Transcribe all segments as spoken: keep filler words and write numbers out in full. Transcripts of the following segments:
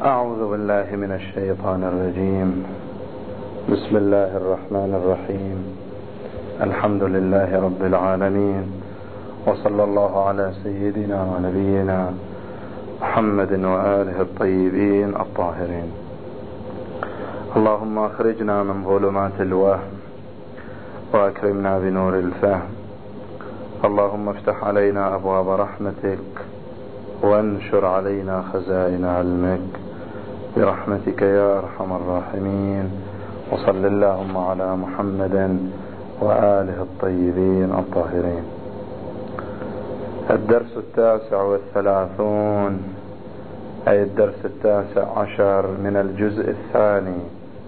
أعوذ بالله من الشيطان الرجيم. بسم الله الرحمن الرحيم. الحمد لله رب العالمين، وصلى الله على سيدنا ونبينا محمد وآله الطيبين الطاهرين. اللهم أخرجنا من ظلمات الوهم وأكرمنا بنور الفهم. اللهم افتح علينا أبواب رحمتك وانشر علينا خزائن علمك برحمتك يا أرحم الراحمين. وصل اللهم على محمد وآله الطيبين الطاهرين. الدرس التاسع والثلاثون، أي الدرس التاسع عشر من الجزء الثاني،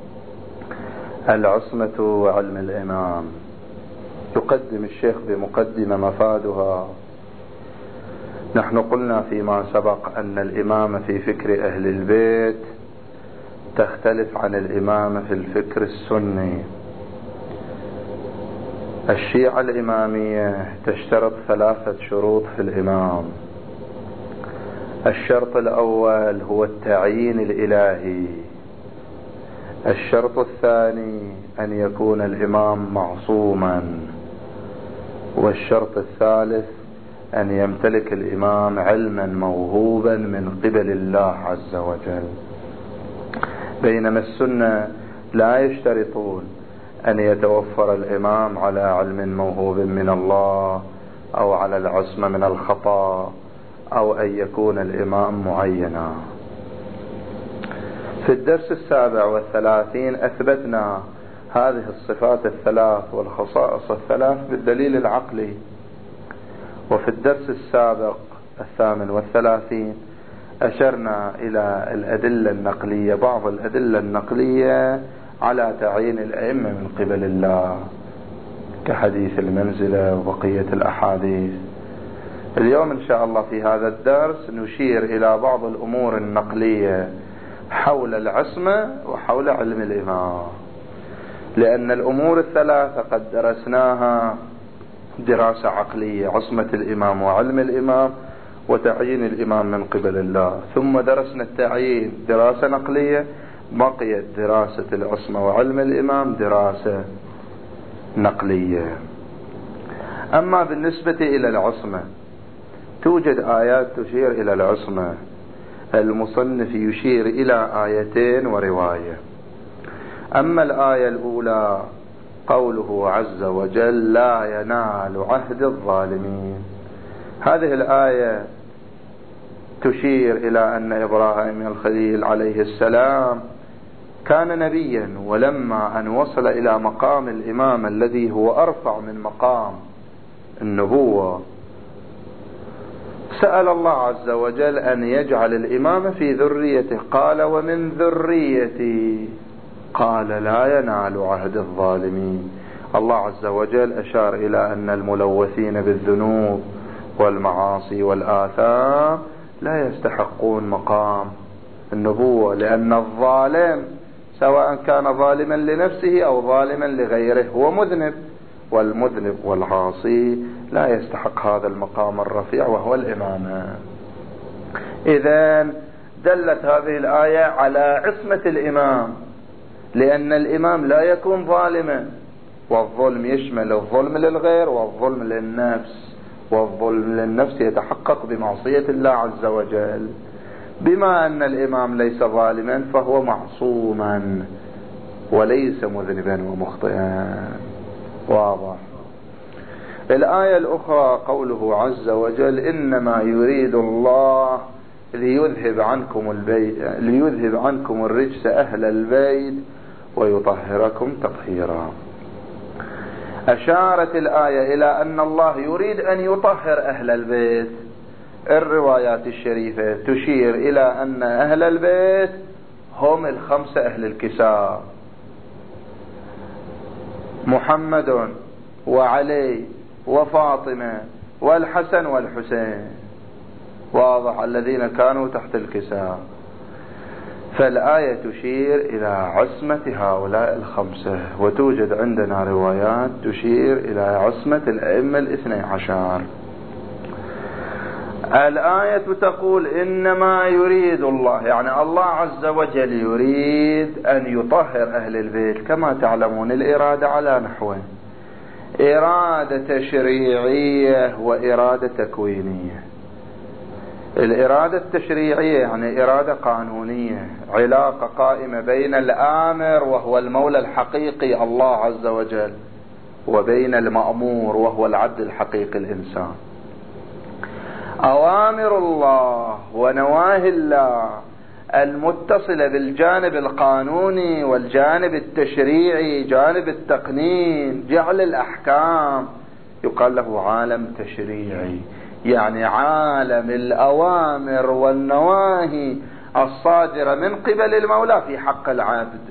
العصمة وعلم الإمام. يقدم الشيخ بمقدمة مفادها. نحن قلنا فيما سبق أن الإمامة في فكر أهل البيت تختلف عن الإمامة في الفكر السني. الشيعة الإمامية تشترط ثلاثة شروط في الإمام. الشرط الأول هو التعيين الإلهي. الشرط الثاني أن يكون الإمام معصوما. والشرط الثالث أن يمتلك الإمام علما موهوبا من قبل الله عز وجل. بينما السنة لا يشترطون أن يتوفر الإمام على علم موهوب من الله أو على العصمة من الخطأ أو أن يكون الإمام معينا. في الدرس السابع والثلاثين أثبتنا هذه الصفات الثلاث والخصائص الثلاث بالدليل العقلي. وفي الدرس السابق الثامن والثلاثين أشرنا إلى الأدلة النقلية، بعض الأدلة النقلية على تعيين الأئمة من قبل الله، كحديث المنزلة وبقية الأحاديث. اليوم إن شاء الله في هذا الدرس نشير إلى بعض الأمور النقلية حول العصمة وحول علم الإمام، لأن الأمور الثلاثة قد درسناها دراسة عقلية: عصمة الإمام وعلم الإمام وتعيين الإمام من قبل الله. ثم درسنا التعيين دراسة نقلية، بقيت دراسة العصمة وعلم الإمام دراسة نقلية. أما بالنسبة إلى العصمة توجد آيات تشير إلى العصمة. المصنف يشير إلى آيتين ورواية. أما الآية الأولى قوله عز وجل: لا ينال عهد الظالمين. هذه الآية تشير إلى أن إبراهيم الخليل عليه السلام كان نبيا، ولما أن وصل إلى مقام الإمام الذي هو أرفع من مقام النبوة سأل الله عز وجل أن يجعل الإمام في ذريته. قال: ومن ذريتي. قال: لا ينال عهد الظالمين. الله عز وجل أشار إلى أن الملوثين بالذنوب والمعاصي والآثام لا يستحقون مقام النبوة، لأن الظالم سواء كان ظالما لنفسه أو ظالما لغيره هو مذنب، والمذنب والعاصي لا يستحق هذا المقام الرفيع وهو الإمامة. إذن دلت هذه الآية على عصمة الإمام، لأن الإمام لا يكون ظالما، والظلم يشمل الظلم للغير والظلم للنفس، والظلم للنفس يتحقق بمعصية الله عز وجل. بما أن الإمام ليس ظالما فهو معصوما وليس مذنبا ومخطئا. واضح. الآية الأخرى قوله عز وجل: إنما يريد الله ليذهب عنكم البيت ليذهب عنكم الرجس أهل البيت ويطهركم تطهيرا. أشارت الآية إلى أن الله يريد أن يطهر أهل البيت. الروايات الشريفة تشير إلى أن أهل البيت هم الخمسة أهل الكساء: محمد وعلي وفاطمة والحسن والحسين. واضح، الذين كانوا تحت الكساء. فالآية تشير إلى عصمة هؤلاء الخمسة، وتوجد عندنا روايات تشير إلى عصمة الأئمة الاثني عشر. الآية تقول إنما يريد الله، يعني الله عز وجل يريد أن يطهر أهل البيت. كما تعلمون الإرادة على نحوين: إرادة تشريعية وإرادة تكوينية. الإرادة التشريعية يعني إرادة قانونية، علاقة قائمة بين الآمر وهو المولى الحقيقي الله عز وجل وبين المأمور وهو العبد الحقيقي الإنسان. أوامر الله ونواهي الله المتصلة بالجانب القانوني والجانب التشريعي، جانب التقنين، جعل الأحكام، يقال له عالم تشريعي، يعني عالم الأوامر والنواهي الصادرة من قبل المولى في حق العبد.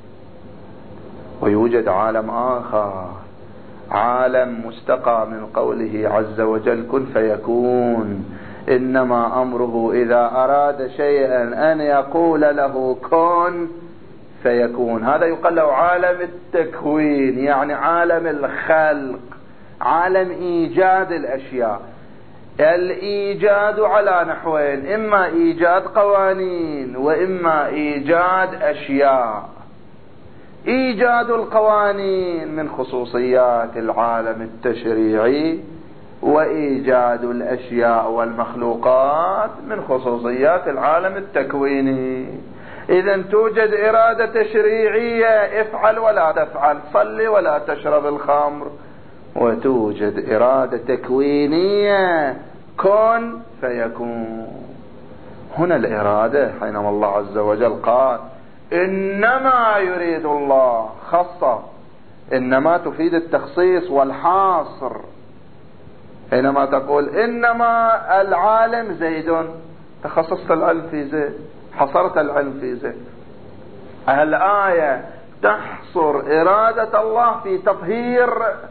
ويوجد عالم آخر، عالم مستقى من قوله عز وجل كن فيكون، إنما أمره إذا أراد شيئا أن يقول له كن فيكون. هذا يقال له عالم التكوين، يعني عالم الخلق، عالم إيجاد الأشياء. الإيجاد على نحوين: إما إيجاد قوانين وإما إيجاد أشياء. إيجاد القوانين من خصوصيات العالم التشريعي، وإيجاد الأشياء والمخلوقات من خصوصيات العالم التكويني. إذن توجد إرادة تشريعية: افعل ولا تفعل، صل ولا تشرب الخمر. وتوجد إرادة تكوينية: كن فيكون. هنا الإرادة حينما الله عز وجل قال إنما يريد الله، خاصة، إنما تفيد التخصيص والحاصر. حينما تقول إنما العالم زيد، تخصصت العلم في زيد، حصرت العلم في زيد. الآية تحصر إرادة الله في تطهير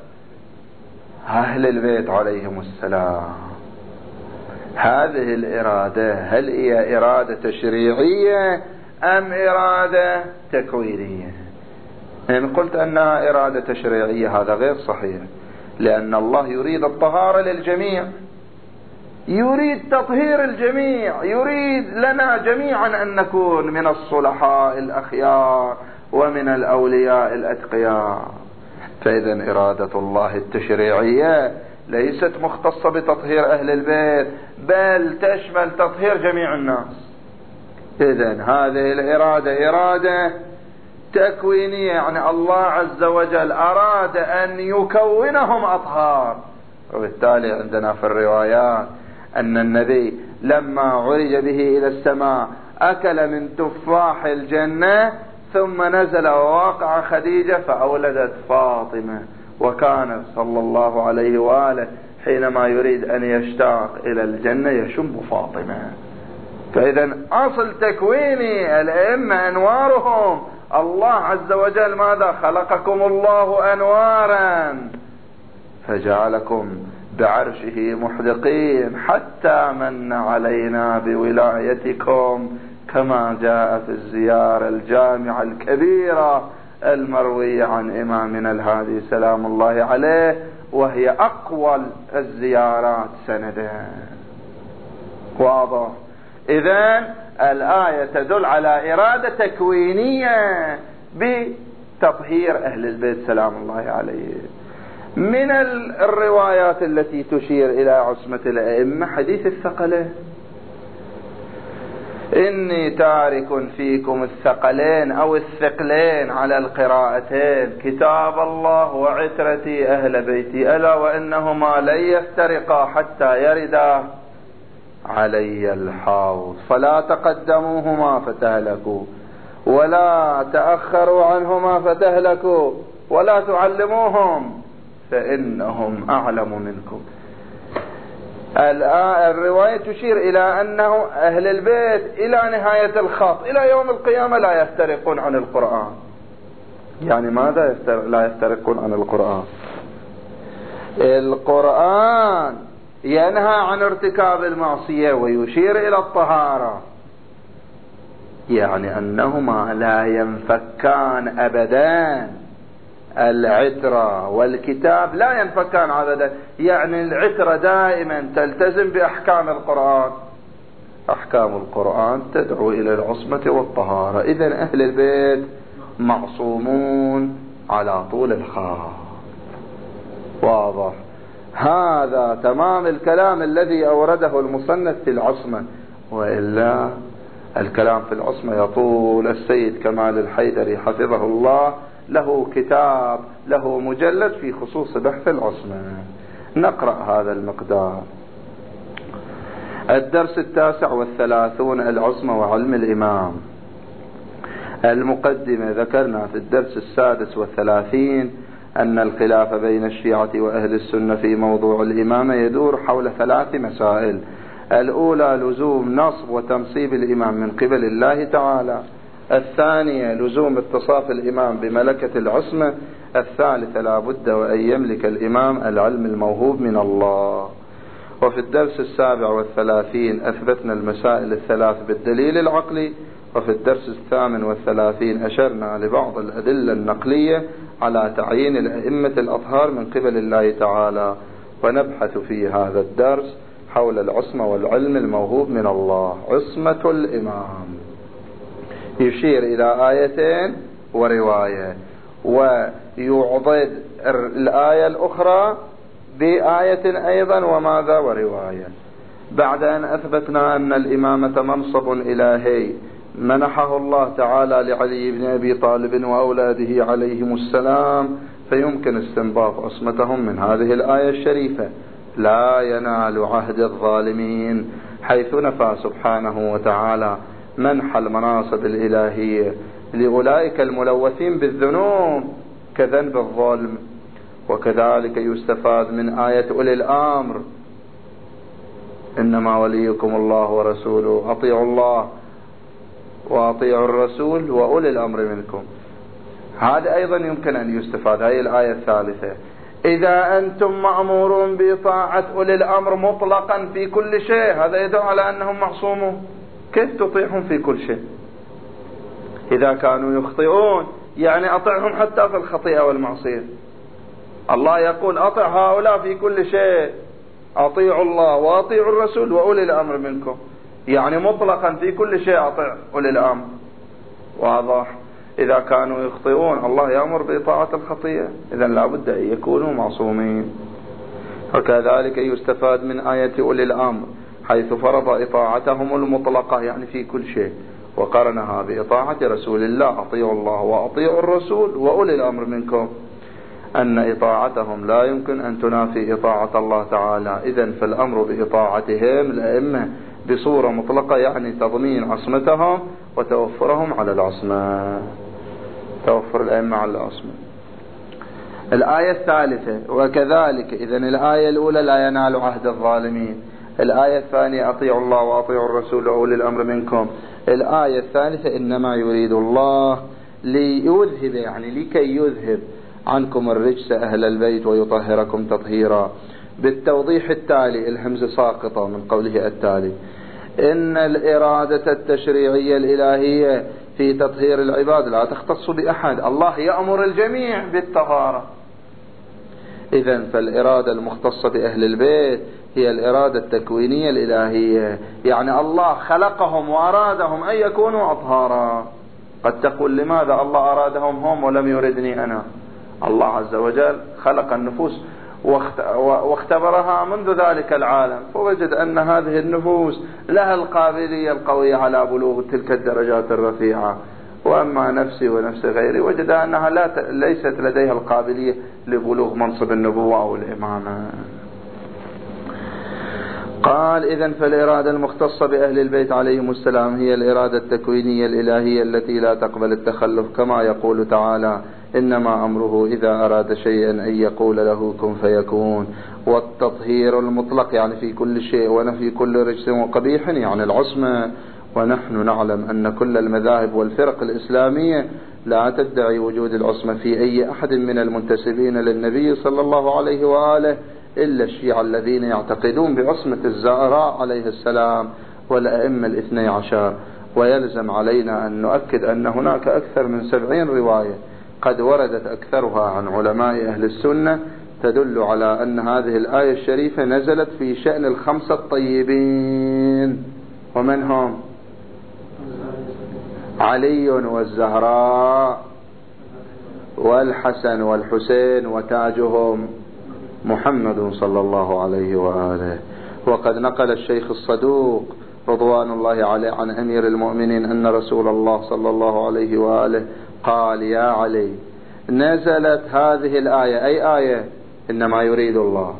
أهل البيت عليهم السلام. هذه الإرادة هل هي إرادة تشريعية أم إرادة تكوينية؟ إن قلت أنها إرادة تشريعية هذا غير صحيح، لأن الله يريد الطهارة للجميع، يريد تطهير الجميع، يريد لنا جميعا أن نكون من الصلحاء الأخيار ومن الأولياء الأتقياء. فإذا إرادة الله التشريعية ليست مختصة بتطهير أهل البيت، بل تشمل تطهير جميع الناس. إذن هذه الإرادة إرادة تكوينية، يعني الله عز وجل أراد أن يكونهم أطهار. وبالتالي عندنا في الروايات أن النبي لما عرج به إلى السماء أكل من تفاح الجنة، ثم نزل وواقع خديجة فأولدت فاطمة. وكان صلى الله عليه وآله حينما يريد أن يشتاق إلى الجنة يشم فاطمة. فإذا أصل تكويني الأئمة أنوارهم، الله عز وجل ماذا خلقكم؟ الله أنوارا فجعلكم بعرشه محدقين حتى من علينا بولايتكم، كما جاء في الزيارة الجامعة الكبيرة المروية عن إمامنا الهادي سلام الله عليه، وهي أقوى الزيارات سندا. واضح؟ إذن الآية تدل على إرادة تكوينية بتطهير أهل البيت سلام الله عليه. من الروايات التي تشير إلى عصمة الأئمة حديث الثقلين: إني تارك فيكم الثقلين أو الثقلين على القراءتين، كتاب الله وعترتي أهل بيتي، ألا وإنهما لن يفترقا حتى يردا علي الحوض، فلا تقدموهما فتهلكوا ولا تأخروا عنهما فتهلكوا ولا تعلموهم فإنهم أعلم منكم. الرواية تشير إلى أنه أهل البيت إلى نهاية الخط إلى يوم القيامة لا يفترقون عن القرآن. يعني ماذا يفترق لا يفترقون عن القرآن؟ القرآن ينهى عن ارتكاب المعصية ويشير إلى الطهارة، يعني أنهما لا ينفكان أبدا العترة والكتاب لا ينفكان عبدا، يعني العترة دائما تلتزم بأحكام القرآن، أحكام القرآن تدعو إلى العصمة والطهارة. إذن أهل البيت معصومون على طول الخط. واضح؟ هذا تمام الكلام الذي أورده المصنف في العصمة، وإلا الكلام في العصمة يطول. السيد كمال الحيدري حفظه الله له كتاب، له مجلد في خصوص بحث العصمة، نقرأ هذا المقدار. الدرس التاسع والثلاثون: العصمة وعلم الإمام. المقدمة: ذكرنا في الدرس السادس والثلاثين أن الخلاف بين الشيعة وأهل السنة في موضوع الإمامة يدور حول ثلاث مسائل: الأولى لزوم نصب وتنصيب الإمام من قبل الله تعالى، الثانية لزوم اتصاف الإمام بملكة العصمة، الثالثة لا بد وأن يملك الإمام العلم الموهوب من الله. وفي الدرس السابع والثلاثين أثبتنا المسائل الثلاث بالدليل العقلي، وفي الدرس الثامن والثلاثين أشرنا لبعض الأدلة النقلية على تعيين الأئمة الأطهار من قبل الله تعالى. ونبحث في هذا الدرس حول العصمة والعلم الموهوب من الله. عصمة الإمام يشير إلى آيتين ورواية، ويعضد الآية الأخرى بآية أيضا وماذا ورواية. بعد أن أثبتنا أن الإمامة منصب إلهي منحه الله تعالى لعلي بن أبي طالب وأولاده عليهم السلام، فيمكن استنباط عصمتهم من هذه الآية الشريفة: لا ينال عهد الظالمين، حيث نفى سبحانه وتعالى منح المناصب الإلهية لأولئك الملوثين بالذنوب كذنب الظلم. وكذلك يستفاد من آية أولي الأمر: إنما وليكم الله ورسوله، أطيعوا الله وأطيعوا الرسول وأولي الأمر منكم. هذا أيضا يمكن أن يستفاد، هذه الآية الثالثة: إذا أنتم مأمورون بطاعة أولي الأمر مطلقا في كل شيء، هذا يدل على أنهم معصومون. كيف تطيعهم في كل شيء؟ إذا كانوا يخطئون يعني أطعهم حتى في الخطيئة والمعصية. الله يقول أطع هؤلاء في كل شيء، أطيعوا الله وأطيعوا الرسول وأولي الأمر منكم، يعني مطلقا في كل شيء أطع أولي الأمر. واضح؟ إذا كانوا يخطئون الله يأمر بإطاعة الخطيئة، إذن لا بد أن يكونوا معصومين. وكذلك يستفاد من آية أولي الأمر حيث فرض إطاعتهم المطلقة يعني في كل شيء، وقرنها بإطاعة رسول الله: أطيعوا الله وأطيعوا الرسول وأولي الأمر منكم، أن إطاعتهم لا يمكن أن تنافي إطاعة الله تعالى. إذن فالأمر بإطاعتهم الأئمة بصورة مطلقة يعني تضمين عصمتهم وتوفرهم على العصمة، توفر الأئمة على العصمة. الآية الثالثة: وكذلك. إذن الآية الأولى لا ينال عهد الظالمين، الآية الثانية أطيعوا الله وأطيعوا الرسول وأولي الأمر منكم، الآية الثالثة إنما يريد الله ليذهب يعني لكي يذهب عنكم الرجس أهل البيت ويطهركم تطهيرا. بالتوضيح التالي: الهمزة ساقطة من قوله التالي: إن الإرادة التشريعية الإلهية في تطهير العباد لا تختص بأحد، الله يأمر الجميع بالطهارة. إذن فالإرادة المختصة بأهل البيت هي الإرادة التكوينية الإلهية، يعني الله خلقهم وأرادهم أن يكونوا أطهارا. قد تقول لماذا الله أرادهم هم ولم يردني أنا؟ الله عز وجل خلق النفوس واختبرها منذ ذلك العالم، فوجد أن هذه النفوس لها القابلية القوية على بلوغ تلك الدرجات الرفيعة، وأما نفسي ونفس غيري وجد أنها لا ت... ليست لديها القابلية لبلوغ منصب النبوة أو الإمامة. قال: إذن فالإرادة المختصة بأهل البيت عليهم السلام هي الإرادة التكوينية الإلهية التي لا تقبل التخلف، كما يقول تعالى: إنما أمره إذا أراد شيئا أن يقول له كن فيكون. والتطهير المطلق يعني في كل شيء، ونفي كل رجس وقبيح يعني العصمة. ونحن نعلم أن كل المذاهب والفرق الإسلامية لا تدعي وجود العصمة في أي أحد من المنتسبين للنبي صلى الله عليه وآله إلا الشيعة الذين يعتقدون بعصمة الزهراء عليه السلام والأئمة الاثني عشر. ويلزم علينا أن نؤكد أن هناك أكثر من سبعين رواية قد وردت أكثرها عن علماء أهل السنة تدل على أن هذه الآية الشريفة نزلت في شأن الخمسة الطيبين. ومن هم؟ علي والزهراء والحسن والحسين وتاجهم محمد صلى الله عليه وآله. وقد نقل الشيخ الصدوق رضوان الله عليه عن أمير المؤمنين أن رسول الله صلى الله عليه وآله قال: يا علي، نزلت هذه الآية، أي آية؟ إنما يريد الله،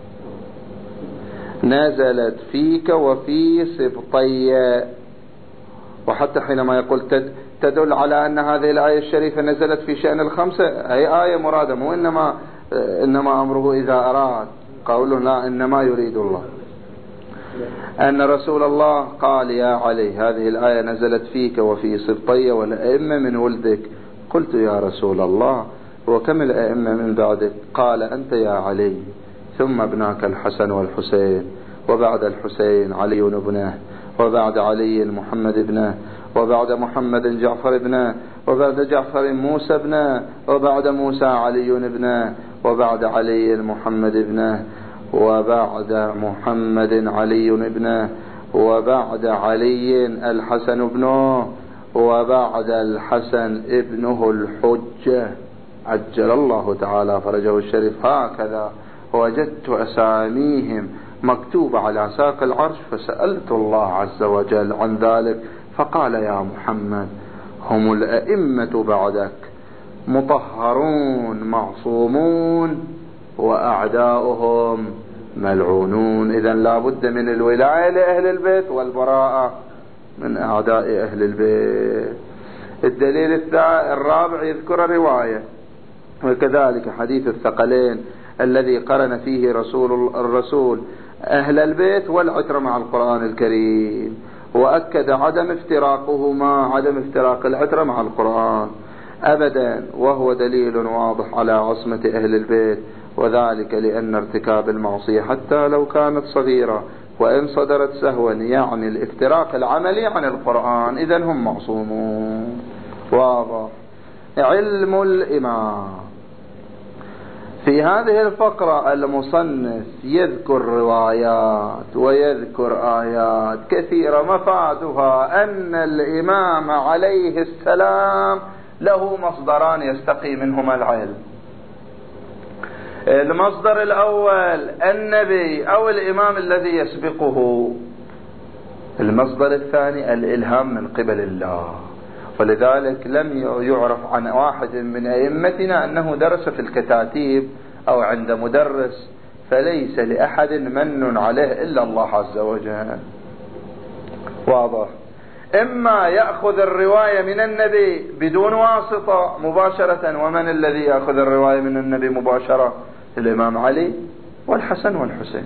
نزلت فيك وفي سبطي. وحتى حينما يقول تدل على أن هذه الآية الشريفة نزلت في شأن الخمسة، أي آية مرادة، مو إنما إنما أمره إذا أراد. قوله لا، إنما يريد الله. أن رسول الله قال: يا علي، هذه الآية نزلت فيك وفي سبطي والأئمة من ولدك. قلت: يا رسول الله، وكم الأئمة من بعدك؟ قال: أنت يا علي، ثم ابناك الحسن والحسين، وبعد الحسين علي ابنه، وبعد علي محمد ابنه، وبعد محمد جعفر ابنه، وبعد جعفر موسى ابنه، وبعد موسى علي ابنه، وبعد علي محمد ابنه، وبعد محمد علي ابنه، وبعد علي الحسن ابنه، وبعد الحسن ابنه الحجة عجل الله تعالى فرجه الشريف. هكذا وجدت أساميهم مكتوبة على ساق العرش، فسألت الله عز وجل عن ذلك فقال: يا محمد، هم الأئمة بعدك مطهرون معصومون، وأعداؤهم ملعونون. إذن لا بد من الولاية لأهل البيت والبراءة من أعداء أهل البيت. الدليل الرابع يذكر رواية، وكذلك حديث الثقلين الذي قرن فيه رسول الرسول أهل البيت والعترة مع القرآن الكريم، وأكد عدم افتراقهما، عدم افتراق العترة مع القرآن أبدا، وهو دليل واضح على عصمة أهل البيت، وذلك لأن ارتكاب المعصية حتى لو كانت صغيرة وإن صدرت سهوا يعني الافتراق العملي عن القرآن، إذن هم معصومون. واضح. علم الإمام. في هذه الفقرة المصنف يذكر روايات ويذكر آيات كثيرة مفادها أن الإمام عليه السلام له مصدران يستقي منهما العلم. المصدر الأول النبي أو الإمام الذي يسبقه، المصدر الثاني الإلهام من قبل الله. ولذلك لم يعرف عن واحد من أئمتنا أنه درس في الكتاتيب أو عند مدرس، فليس لأحد من عليه إلا الله عز وجل. واضح. إما يأخذ الرواية من النبي بدون واسطة مباشرة، ومن الذي يأخذ الرواية من النبي مباشرة؟ الإمام علي والحسن والحسين.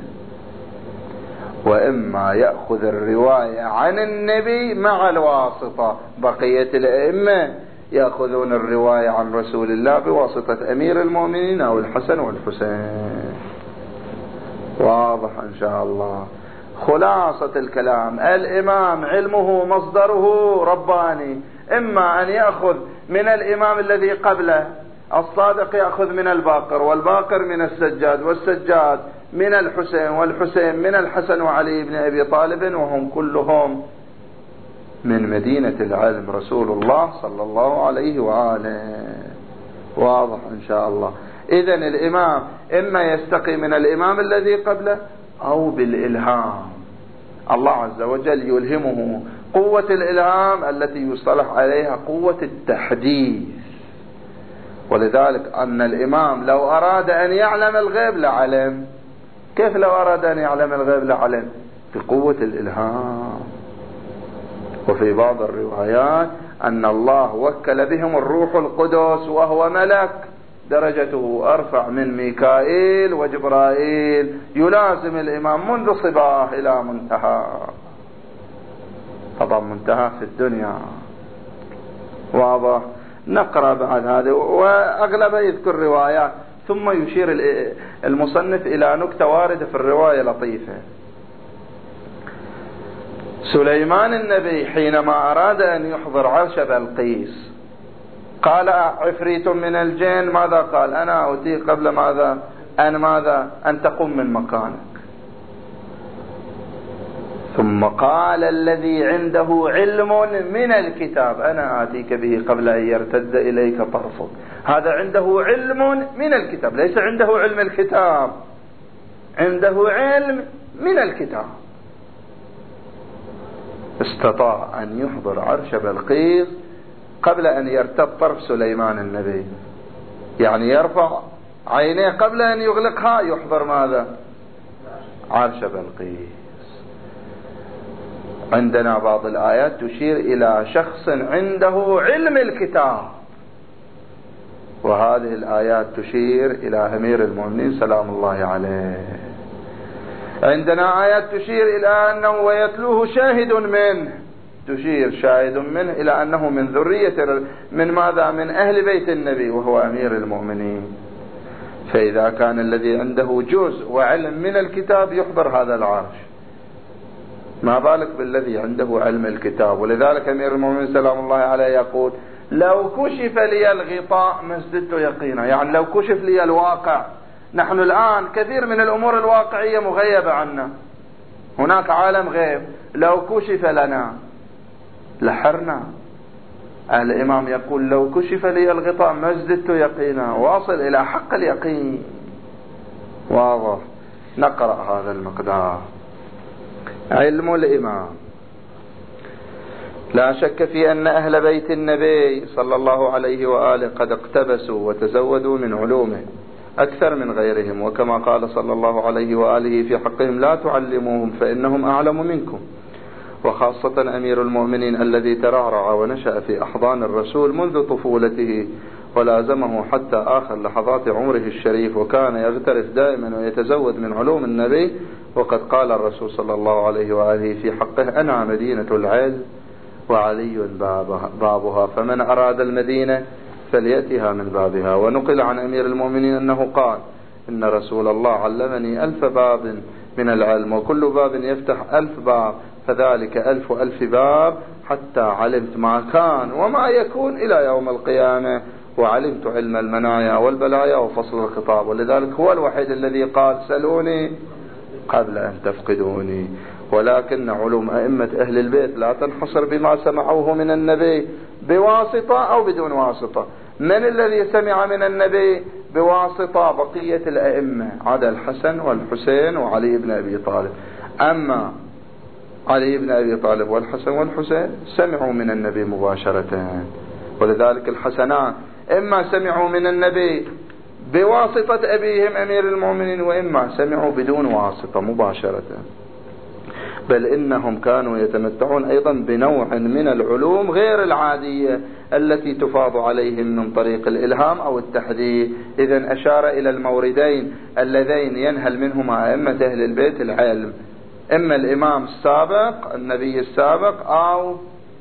وإما يأخذ الرواية عن النبي مع الواسطة، بقية الأئمة يأخذون الرواية عن رسول الله بواسطة أمير المؤمنين أو الحسن والحسين. واضح إن شاء الله. خلاصة الكلام: الإمام علمه مصدره رباني، إما أن يأخذ من الإمام الذي قبله، الصادق يأخذ من الباقر، والباقر من السجاد، والسجاد من الحسين، والحسين من الحسن وعلي بن أبي طالب، وهم كلهم من مدينة العلم رسول الله صلى الله عليه وآله. واضح إن شاء الله. إذن الإمام إما يستقي من الإمام الذي قبله أو بالإلهام، الله عز وجل يلهمه قوة الإلهام التي يصطلح عليها قوة التحديث. ولذلك أن الإمام لو أراد أن يعلم الغيب لعلم. كيف لو أراد أن يعلم الغيب لعلم؟ بقوة الإلهام. وفي بعض الروايات أن الله وكل بهم الروح القدس وهو ملك درجته أرفع من ميكائيل وجبرائيل، يلازم الإمام منذ صباه إلى منتهى، طبعا منتهى في الدنيا. واضح. نقرأ بعد هذا، وأغلب يذكر روايات، ثم يشير المصنف إلى نكتة واردة في الرواية لطيفة. سليمان النبي حينما أراد أن يحضر عرش بلقيس قال عفريت من الجن ماذا قال؟ أنا أوتيك قبل ماذا؟ أن ماذا؟ أن تقوم من مكانك. ثم قال الذي عنده علم من الكتاب أنا آتيك به قبل أن يرتد إليك طرفك. هذا عنده علم من الكتاب، ليس عنده علم الكتاب، عنده علم من الكتاب. استطاع أن يحضر عرش بلقيس قبل أن يرتد طرف سليمان النبي، يعني يرفع عينيه قبل أن يغلقها يحضر ماذا؟ عرش بلقيس. عندنا بعض الآيات تشير إلى شخص عنده علم الكتاب، وهذه الآيات تشير إلى أمير المؤمنين سلام الله عليه. عندنا آيات تشير إلى أنه ويتلوه شاهد منه، تشير شاهد منه إلى أنه من ذرية من ماذا؟ من أهل بيت النبي وهو أمير المؤمنين. فإذا كان الذي عنده جزء وعلم من الكتاب يحضر هذا العرش، ما بالك بالذي عنده علم الكتاب. ولذلك أمير المؤمنين سلام الله عليه يقول لو كشف لي الغطاء ما ازددت يقينا، يعني لو كشف لي الواقع. نحن الآن كثير من الأمور الواقعية مغيبة عنا، هناك عالم غيب، لو كشف لنا لحرنا. الإمام يقول لو كشف لي الغطاء ما ازددت يقينا، واصل إلى حق اليقين. واضح. نقرأ هذا المقدار. علم الإمام. لا شك في أن أهل بيت النبي صلى الله عليه وآله قد اقتبسوا وتزودوا من علومه أكثر من غيرهم، وكما قال صلى الله عليه وآله في حقهم لا تعلموهم فإنهم أعلم منكم. وخاصة أمير المؤمنين الذي ترعرع ونشأ في أحضان الرسول منذ طفولته ولازمه حتى آخر لحظات عمره الشريف، وكان يغترف دائما ويتزود من علوم النبي. وقد قال الرسول صلى الله عليه وآله في حقه أنا مدينة العلم وعلي بابها، فمن أراد المدينة فليأتها من بابها. ونقل عن أمير المؤمنين أنه قال إن رسول الله علمني ألف باب من العلم، وكل باب يفتح ألف باب، فذلك ألف ألف باب حتى علمت ما كان وما يكون إلى يوم القيامة، وعلمت علم المنايا والبلايا وفصل الخطاب. ولذلك هو الوحيد الذي قال سلوني قبل أن تفقدوني. ولكن علوم أئمة أهل البيت لا تنحصر بما سمعوه من النبي بواسطة أو بدون واسطة. من الذي سمع من النبي بواسطة؟ بقية الأئمة عدا الحسن والحسين وعلي بن أبي طالب. أما علي بن أبي طالب والحسن والحسين سمعوا من النبي مباشرة، ولذلك الحسنان إما سمعوا من النبي بواسطة أبيهم أمير المؤمنين، وإما سمعوا بدون واسطة مباشرة. بل إنهم كانوا يتمتعون أيضا بنوع من العلوم غير العادية التي تفاض عليهم من طريق الإلهام أو التحديث. إذن أشار إلى الموردين اللذين ينهل منهما أئمة أهل البيت العلم، إما الإمام السابق النبي السابق أو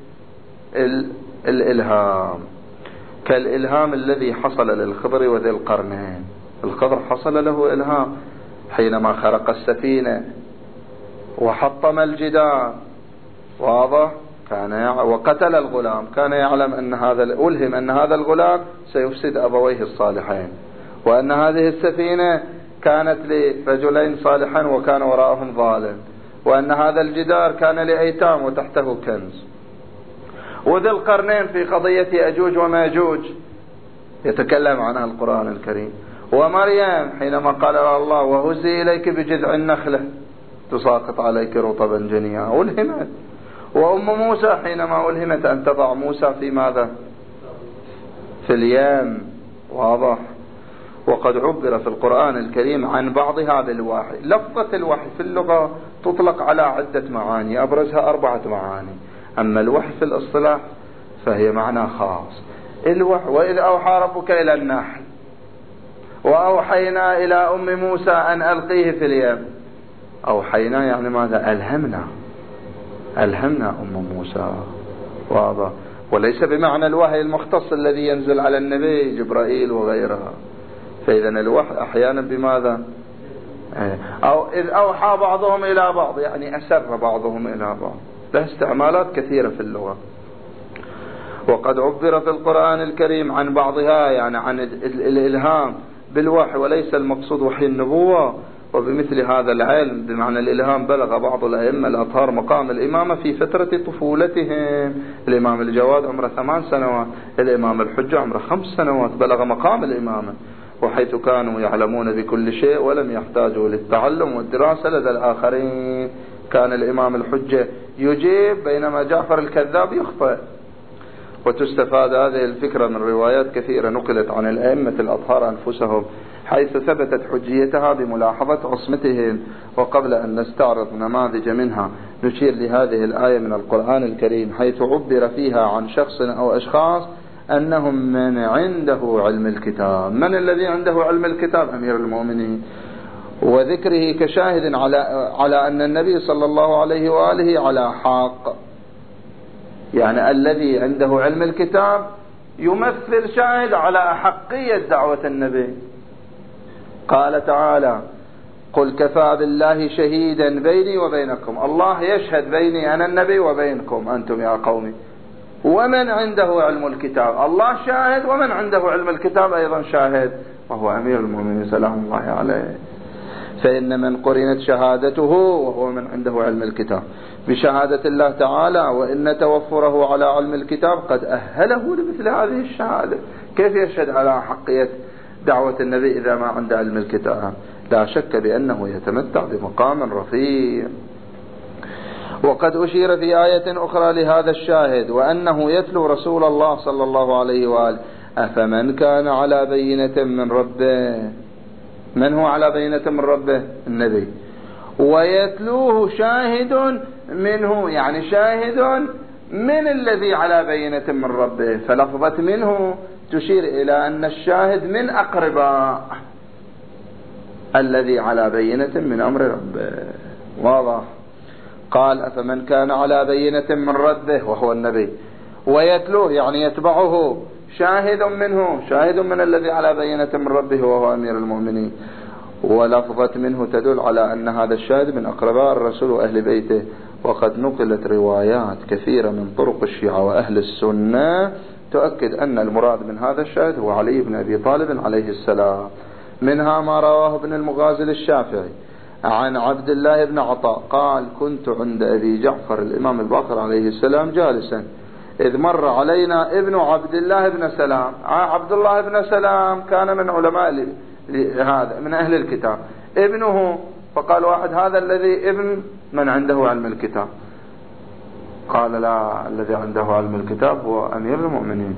الإلهام، كالإلهام الذي حصل للخضر وذي القرنين. الخضر حصل له إلهام حينما خرق السفينة وحطم الجدار، واضح، كان وقتل الغلام، كان يعلم أن هذا ألهم أن هذا الغلام سيفسد أبويه الصالحين، وأن هذه السفينة كانت لرجلين صالحين وكان وراءهم ظالم، وأن هذا الجدار كان لأيتام وتحته كنز. وذي القرنين في قضية أجوج وماجوج يتكلم عنها القرآن الكريم. ومريم حينما قال الله وهزي إليك بجذع النخلة تساقط عليك رطبا جنيا ألهمت. وأم موسى حينما ألهمت أن تضع موسى في ماذا؟ في اليم، واضح. وقد عبر في القرآن الكريم عن بعضها بالوحي. لفظة الوحي في اللغة تطلق على عدة معاني، أبرزها أربعة معاني. أما الوحي في الاصطلاح فهي معنى خاص. الوحي وإذ أوحى ربك إلى النحل وأوحينا إلى أم موسى أن ألقيه في اليم. أوحينا يعني ماذا؟ ألهمنا، ألهمنا أم موسى، واضح. وليس بمعنى الوحي المختص الذي ينزل على النبي جبرائيل وغيرها. فإذا الوحي أحيانا بماذا؟ أو إذ أوحى بعضهم إلى بعض يعني أسر بعضهم إلى بعض، له استعمالات كثيرة في اللغة. وقد عبر في القرآن الكريم عن بعضها، يعني عن الإلهام بالوحي وليس المقصود وحي النبوة. وبمثل هذا العلم بمعنى الإلهام بلغ بعض الأئمة الأطهار مقام الإمامة في فترة طفولتهم. الإمام الجواد عمره ثمان سنوات، الإمام الحجة عمره خمس سنوات، بلغ مقام الإمامة، وحيث كانوا يعلمون بكل شيء ولم يحتاجوا للتعلم والدراسة لدى الآخرين. كان الإمام الحجة يجيب بينما جعفر الكذاب يخطئ. وتستفاد هذه الفكرة من روايات كثيرة نقلت عن الأئمة الأطهار أنفسهم، حيث ثبتت حجيتها بملاحظة عصمتهم. وقبل أن نستعرض نماذج منها نشير لهذه الآية من القرآن الكريم، حيث عبر فيها عن شخص أو أشخاص أنهم من عنده علم الكتاب. من الذي عنده علم الكتاب؟ أمير المؤمنين، وذكره كشاهد على على أن النبي صلى الله عليه وآله على حق. يعني الذي عنده علم الكتاب يمثل شاهد على أحقية دعوة النبي. قال تعالى: قل كفى بالله شهيدا بيني وبينكم. الله يشهد بيني أنا النبي وبينكم أنتم يا قومي. ومن عنده علم الكتاب، الله شاهد ومن عنده علم الكتاب أيضا شاهد، وهو أمير المؤمنين سلام الله عليه. فإن من قرنت شهادته وهو من عنده علم الكتاب بشهادة الله تعالى، وإن توفره على علم الكتاب قد أهله لمثل هذه الشهادة. كيف يشهد على حقية دعوة النبي إذا ما عنده علم الكتاب؟ لا شك بأنه يتمتع بمقام رفيع. وقد أشير في آية أخرى لهذا الشاهد، وأنه يتلو رسول الله صلى الله عليه وآله. أفمن كان على بينة من ربه، من هو على بينة من ربه؟ النبي. ويتلوه شاهد منه، يعني شاهد من الذي على بينة من ربه. فلفظة منه تشير إلى أن الشاهد من أقرباء الذي على بينة من أمر ربه. واضح؟ قال: أفمن كان على بينة من ربه وهو النبي، ويتلوه يعني يتبعه شاهد منه، شاهد من الذي على بينة من ربه وهو أمير المؤمنين. ولفظة منه تدل على أن هذا الشاهد من أقرباء الرسول وأهل بيته. وقد نقلت روايات كثيرة من طرق الشيعة وأهل السنة تؤكد أن المراد من هذا الشاهد هو علي بن أبي طالب عليه السلام. منها ما رواه ابن المغازل الشافعي عن عبد الله بن عطاء قال: كنت عند أبي جعفر الإمام الباقر عليه السلام جالسا، إذ مر علينا ابن عبد الله بن سلام. عبد الله بن سلام كان من علماء هذا من أهل الكتاب، ابنه. فقال واحد: هذا الذي ابن من عنده علم الكتاب. قال: لا، الذي عنده علم الكتاب هو أمير المؤمنين.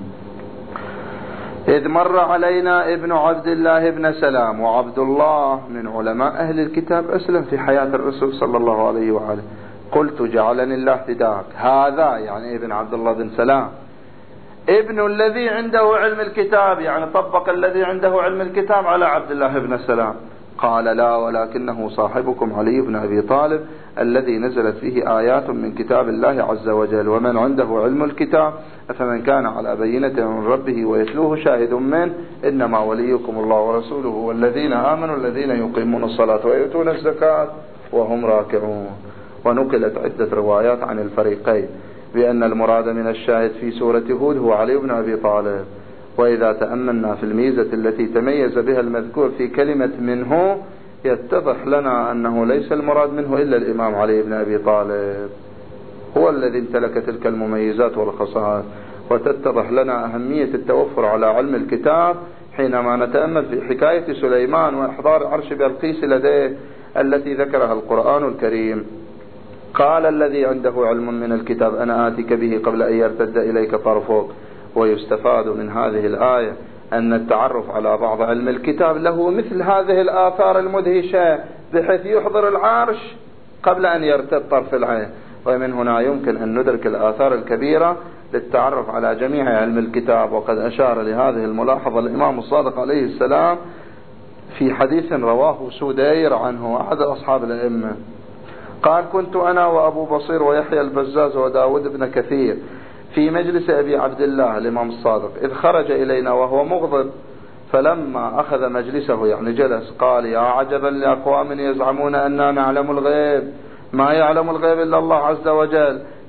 إذ مر علينا ابن عبد الله بن سلام، وعبد الله من علماء أهل الكتاب أسلم في حياة الرسول صلى الله عليه وآله. قلت: جعلني الله فداك. هذا يعني ابن عبد الله بن سلام ابن الذي عنده علم الكتاب، يعني طبق الذي عنده علم الكتاب على عبد الله بن سلام. قال: لا، ولكنه صاحبكم علي بن أبي طالب الذي نزلت فيه آيات من كتاب الله عز وجل. ومن عنده علم الكتاب فمن كان على بينة من ربه ويتلوه شاهد منه، إنما وليكم الله ورسوله والذين آمنوا الذين يقيمون الصلاة ويؤتون الزكاة وهم راكعون. ونقلت عدة روايات عن الفريقين بأن المراد من الشاهد في سورة هود هو علي بن أبي طالب. وإذا تأملنا في الميزة التي تميز بها المذكور في كلمة منه يتضح لنا أنه ليس المراد منه إلا الإمام علي بن أبي طالب، هو الذي امتلك تلك المميزات والخصائص. وتتضح لنا أهمية التوفر على علم الكتاب حينما نتأمل في حكاية سليمان وإحضار عرش بلقيس لديه التي ذكرها القرآن الكريم. قال الذي عنده علم من الكتاب: أنا آتيك به قبل أن يرتد إليك طرفك. ويستفاد من هذه الآية أن التعرف على بعض علم الكتاب له مثل هذه الآثار المدهشة، بحيث يحضر العرش قبل أن يرتد طرف العين. ومن هنا يمكن أن ندرك الآثار الكبيرة للتعرف على جميع علم الكتاب. وقد أشار لهذه الملاحظة الإمام الصادق عليه السلام في حديث رواه سدير عنه أحد أصحاب الأئمة. قال: كنت أنا وأبو بصير ويحيى البزاز وداود بن كثير في مجلس أبي عبد الله الإمام الصادق، إذ خرج إلينا وهو مغضب، فلما أخذ مجلسه يعني جلس قال: يا عجبا لأقوام يزعمون أننا نعلم الغيب، ما يعلم الغيب إلا الله عز وجل،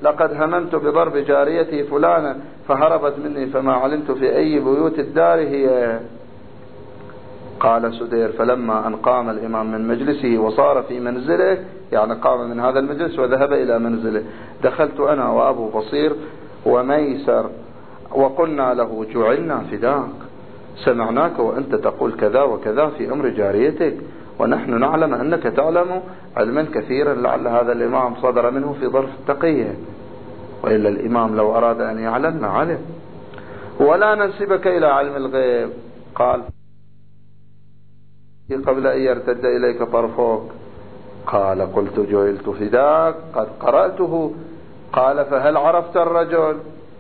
لقد هممت بضرب جاريتي فلانة فهربت مني فما علمت في أي بيوت الدار هي. قال سدير: فلما أن قام الإمام من مجلسه وصار في منزله، يعني قام من هذا المجلس وذهب إلى منزله، دخلت أنا وأبو بصير وميسر وقلنا له: جعلنا فداك، سمعناك وأنت تقول كذا وكذا في أمر جاريتك، ونحن نعلم أنك تعلم علما كثيرا، لعل هذا الإمام صدر منه في ظرف التقية، وإلا الإمام لو أراد أن يعلم ما علم، ولا ننسبك إلى علم الغيب. قال: قبل أن يرتد إليك طرفك. قال: قلت: جعلت فداك، قد قرأته. قال: فهل عرفت الرجل؟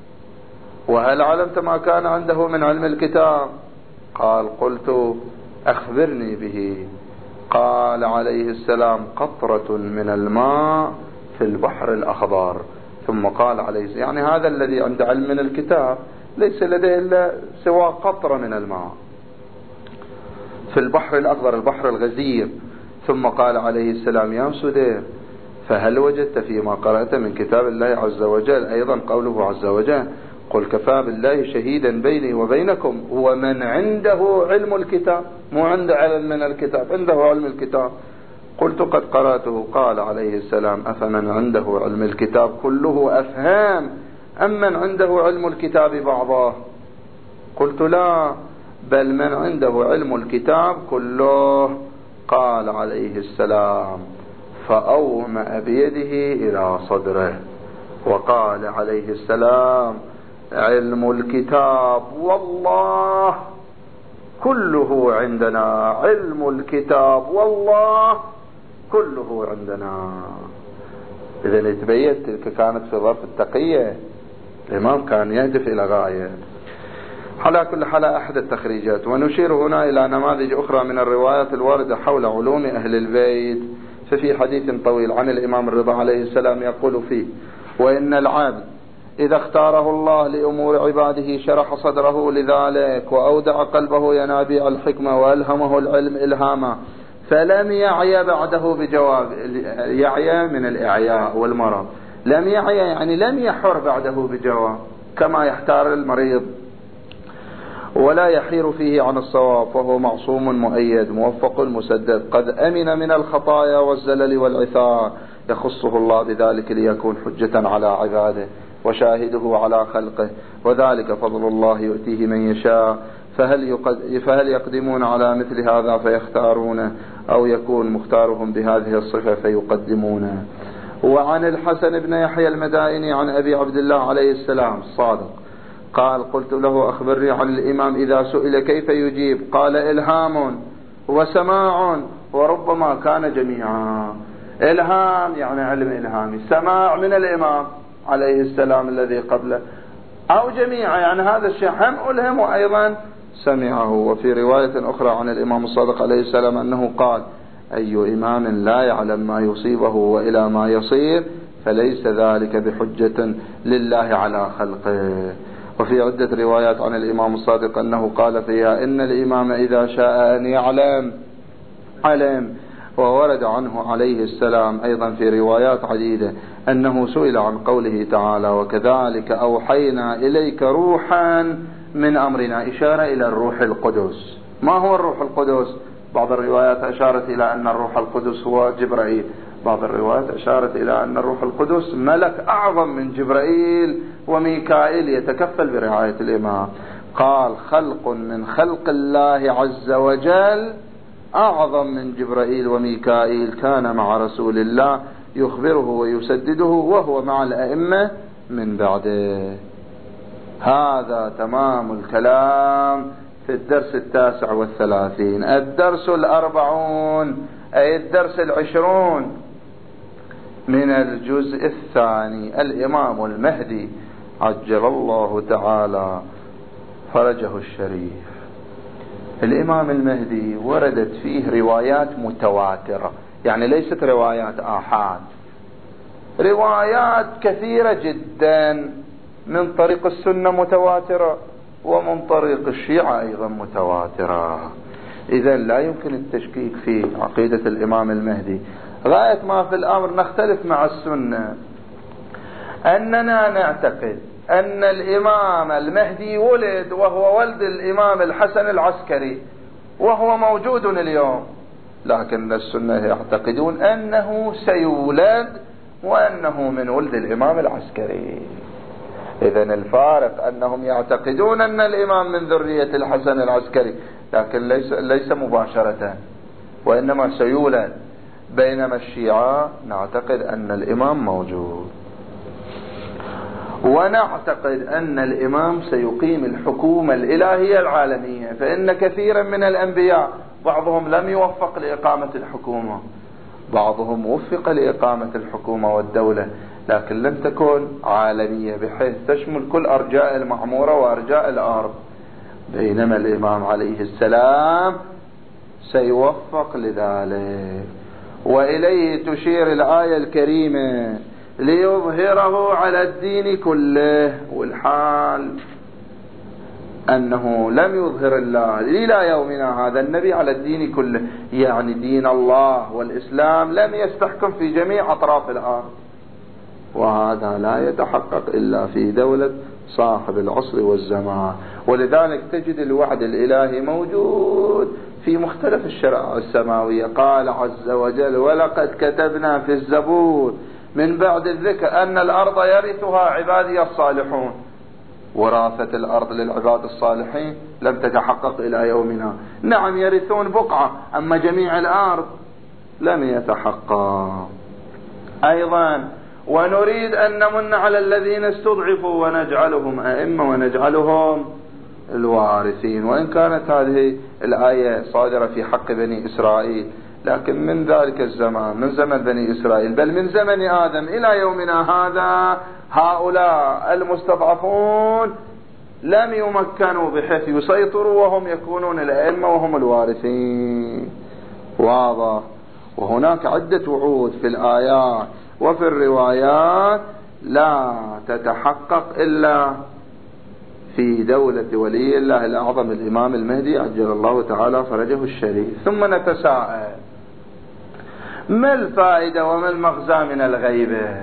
وهل علمت ما كان عنده من علم الكتاب؟ قال: قلت: أخبرني به. قال عليه السلام: قطرة من الماء في البحر الأخضر. ثم قال عليه السلام: يعني هذا الذي عند علم من الكتاب ليس لديه إلا سوى قطرة من الماء في البحر الأخضر، البحر الغزير. ثم قال عليه السلام: يا سدير، فهل وجدت فيما قرأت من كتاب الله عز وجل أيضا قوله عز وجل: قل كفى بالله شهيدا بيني وبينكم ومن عنده علم الكتاب، مو عنده علم من الكتاب، عنده علم الكتاب. قلت: قد قرأته. قال عليه السلام: أفمن عنده علم الكتاب كله أفهام أم من عنده علم الكتاب بعضه؟ قلت: لا، بل من عنده علم الكتاب كله. قال عليه السلام: فأومأ بيده إلى صدره وقال عليه السلام: علم الكتاب والله كله عندنا، علم الكتاب والله كله عندنا. إذا يتبين تلك كانت في ظرف التقية، الإمام كان يهدف إلى غاية. على كل حال أحد التخريجات. ونشير هنا إلى نماذج أخرى من الروايات الواردة حول علوم أهل البيت. ففي حديث طويل عن الإمام الرضا عليه السلام يقول فيه: وإن العبد إذا اختاره الله لأمور عباده شرح صدره لذلك، وأودع قلبه ينابيع الحكمة، وألهمه العلم إلهاما، فلم يعي بعده بجواب. يعي من الإعياء والمرض، لم يعي يعني لم يحر بعده بجواب، كما يحتار المريض، ولا يحير فيه عن الصواب، فهو معصوم مؤيد موفق مسدد، قد أمن من الخطايا والزلل والعثار، يخصه الله بذلك ليكون حجة على عباده وشاهده على خلقه، وذلك فضل الله يؤتيه من يشاء. فهل, فهل يقدمون على مثل هذا فيختارونه، أو يكون مختارهم بهذه الصفة فيقدمونه؟ وعن الحسن بن يحيى المدائني عن أبي عبد الله عليه السلام الصادق قال: قلت له: أخبرني عن الإمام إذا سئل كيف يجيب؟ قال: إلهام وسماع، وربما كان جميعا. إلهام يعني علم إلهامي، سماع من الإمام عليه السلام الذي قبله، أو جميعا يعني هذا الشيء هم ألهم وأيضا سمعه. وفي رواية أخرى عن الإمام الصادق عليه السلام أنه قال: أي إمام لا يعلم ما يصيبه وإلى ما يصير فليس ذلك بحجة لله على خلقه. وفي عدة روايات عن الإمام الصادق أنه قال فيها: إن الإمام إذا شاء أن يعلم علم. وورد عنه عليه السلام أيضا في روايات عديدة أنه سئل عن قوله تعالى: وكذلك أوحينا إليك روحا من أمرنا، إشارة إلى الروح القدس. ما هو الروح القدس؟ بعض الروايات أشارت إلى أن الروح القدس هو جبرائيل، بعض الروايات أشارت إلى أن الروح القدس ملك أعظم من جبرائيل وميكائيل يتكفل برعاية الإمام. قال: خلق من خلق الله عز وجل أعظم من جبرائيل وميكائيل، كان مع رسول الله يخبره ويسدده وهو مع الأئمة من بعده. هذا تمام الكلام في الدرس التاسع والثلاثين. الدرس الأربعون أي الدرس العشرون من الجزء الثاني، الإمام المهدي عجل الله تعالى فرجه الشريف. الإمام المهدي وردت فيه روايات متواترة، يعني ليست روايات آحاد، روايات كثيرة جدا من طريق السنة متواترة، ومن طريق الشيعة أيضا متواترة. إذن لا يمكن التشكيك في عقيدة الإمام المهدي. غاية ما في الأمر نختلف مع السنة، أننا نعتقد أن الإمام المهدي ولد وهو ولد الإمام الحسن العسكري وهو موجود اليوم، لكن السنة يعتقدون أنه سيولد وأنه من ولد الإمام العسكري. إذن الفارق أنهم يعتقدون أن الإمام من ذرية الحسن العسكري، لكن ليس, ليس مباشرة، وإنما سيولد. بينما الشيعة نعتقد أن الإمام موجود، ونعتقد أن الإمام سيقيم الحكومة الإلهية العالمية. فإن كثيرا من الأنبياء بعضهم لم يوفق لإقامة الحكومة، بعضهم وفق لإقامة الحكومة والدولة، لكن لم تكن عالمية بحيث تشمل كل أرجاء المعمورة وأرجاء الأرض. بينما الإمام عليه السلام سيوفق لذلك، وإليه تشير الآية الكريمة: ليظهره على الدين كله. والحال أنه لم يظهر الله إلى يومنا هذا النبي على الدين كله، يعني دين الله والإسلام لم يستحكم في جميع أطراف الأرض، وهذا لا يتحقق إلا في دولة صاحب العصر والزمان. ولذلك تجد الوعد الإلهي موجود في مختلف الشرائع السماوية. قال عز وجل: ولقد كتبنا في الزبور من بعد الذكر أن الأرض يرثها عبادي الصالحون. وراثة الأرض للعباد الصالحين لم تتحقق إلى يومنا. نعم يرثون بقعة، أما جميع الأرض لم يتحقق. أيضا: ونريد أن نمن على الذين استضعفوا ونجعلهم أئمة ونجعلهم الوارثين. وإن كانت هذه الآية صادرة في حق بني إسرائيل، لكن من ذلك الزمان، من زمن بني إسرائيل، بل من زمن آدم إلى يومنا هذا، هؤلاء المستضعفون لم يمكنوا بحيث يسيطروا وهم يكونون الأئمة وهم الوارثين. واضح. وهناك عدة وعود في الآيات وفي الروايات لا تتحقق إلا في دولة ولي الله الأعظم الإمام المهدي عجل الله تعالى فرجه الشريف. ثم نتساءل: ما الفائدة وما المغزى من الغيبة؟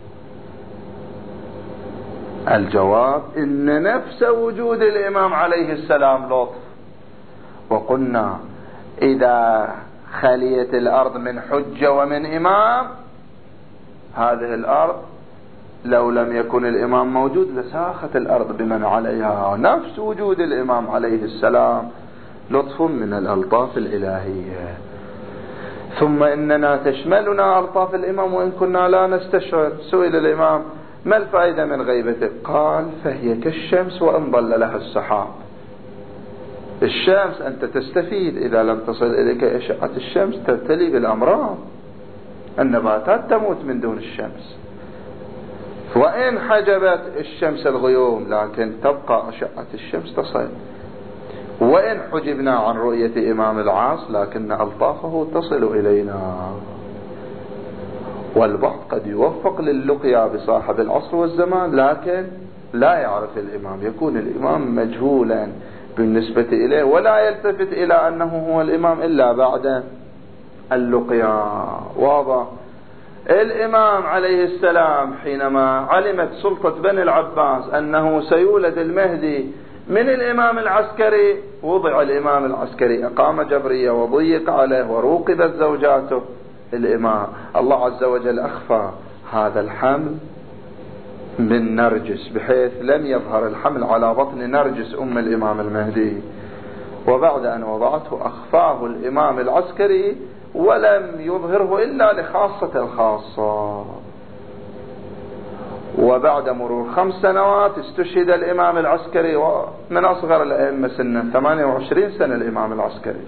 الجواب: إن نفس وجود الإمام عليه السلام لطف. وقلنا إذا خليت الأرض من حجة ومن إمام، هذه الأرض لو لم يكن الإمام موجود لساخت الأرض بمن عليها. نفس وجود الإمام عليه السلام لطف من الألطاف الإلهية. ثم إننا تشملنا ألطاف الإمام وإن كنا لا نستشعر. سئل الإمام: ما الفائدة من غيبته؟ قال: فهي كالشمس وإن ضل لها السحاب. الشمس أنت تستفيد، إذا لم تصل إليك أشعة الشمس تبتلي بالأمراض، النباتات تموت من دون الشمس. وإن حجبت الشمس الغيوم لكن تبقى أشعة الشمس تصل. وإن حجبنا عن رؤية إمام العاص لكن ألطافه تصل إلينا. والبعض قد يوفق للقيا بصاحب العصر والزمان لكن لا يعرف الإمام، يكون الإمام مجهولا بالنسبة إليه ولا يلتفت إلى أنه هو الإمام إلا بعد اللقيا. واضح. الإمام عليه السلام حينما علمت سلطة بني العباس أنه سيولد المهدي من الإمام العسكري، وضع الإمام العسكري إقامة جبرية وضيق عليه وروقبت زوجاته. الإمام الله عز وجل أخفى هذا الحمل من نرجس بحيث لم يظهر الحمل على بطن نرجس أم الإمام المهدي، وبعد أن وضعته أخفاه الإمام العسكري ولم يظهره إلا لخاصة الخاصة. وبعد مرور خمس سنوات استشهد الإمام العسكري من أصغر الأئمة سنا، ثمانية وعشرين سنة الإمام العسكري.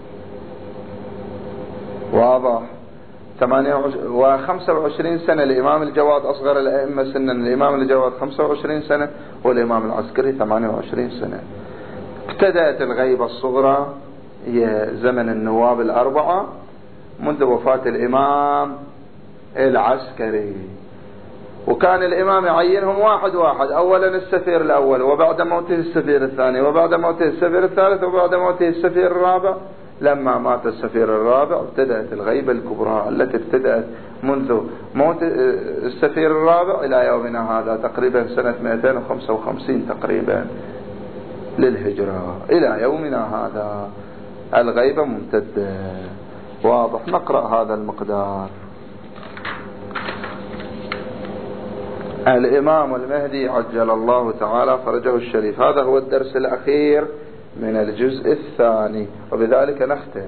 واضح. وخمسة وعشرين سنة الإمام الجواد أصغر الأئمة سنا، الإمام الجواد خمسة وعشرين سنة والإمام العسكري ثمانية وعشرين سنة. ابتدأت الغيبة الصغرى هي زمن النواب الأربعة منذ وفاة الإمام العسكري، وكان الإمام يعينهم واحد واحد، أولا السفير الأول، وبعد موته السفير الثاني، وبعد موته السفير الثالث، وبعد موته السفير الرابع، لما مات السفير الرابع ابتدأت الغيبة الكبرى التي ابتدأت منذ موت السفير الرابع إلى يومنا هذا تقريبا سنة مئتين وخمسة وخمسين تقريبا للهجرة إلى يومنا هذا الغيبة ممتدة. واضح؟ نقرأ هذا المقدار. الإمام المهدي عجل الله تعالى فرجه الشريف. هذا هو الدرس الأخير من الجزء الثاني، وبذلك نختم.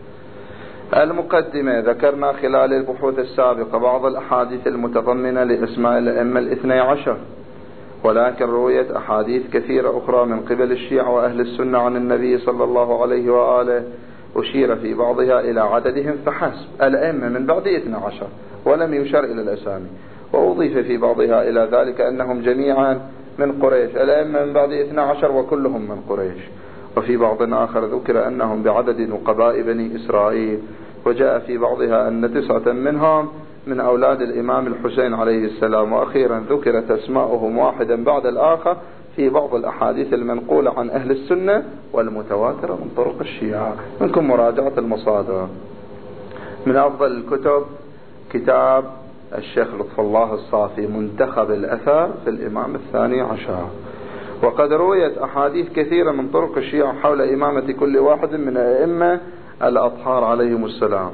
المقدمة: ذكرنا خلال البحوث السابقة بعض الأحاديث المتضمنة لأسماء الأئمة الاثني عشر، ولكن رويت أحاديث كثيرة أخرى من قبل الشيعة وأهل السنة عن النبي صلى الله عليه وآله، أشير في بعضها إلى عددهم فحسب، الأئمة من بعد اثني عشر، ولم يشر إلى الأسامي. وأضيف في بعضها إلى ذلك أنهم جميعا من قريش، الأئمة من بعد اثني عشر وكلهم من قريش. وفي بعض آخر ذكر أنهم بعدد نقباء بني إسرائيل، وجاء في بعضها أن تسعة منهم من أولاد الإمام الحسين عليه السلام. وأخيرا ذكرت أسماؤهم واحدا بعد الآخر في بعض الأحاديث المنقولة عن أهل السنة والمتواترة من طرق الشيعة. منكم مراجعة المصادر. من أفضل الكتب كتاب الشيخ لطف الله الصافي منتخب الأثر في الإمام الثاني عشر. وقد رويت أحاديث كثيرة من طرق الشيعة حول إمامة كل واحد من الأئمة الأطهار عليهم السلام،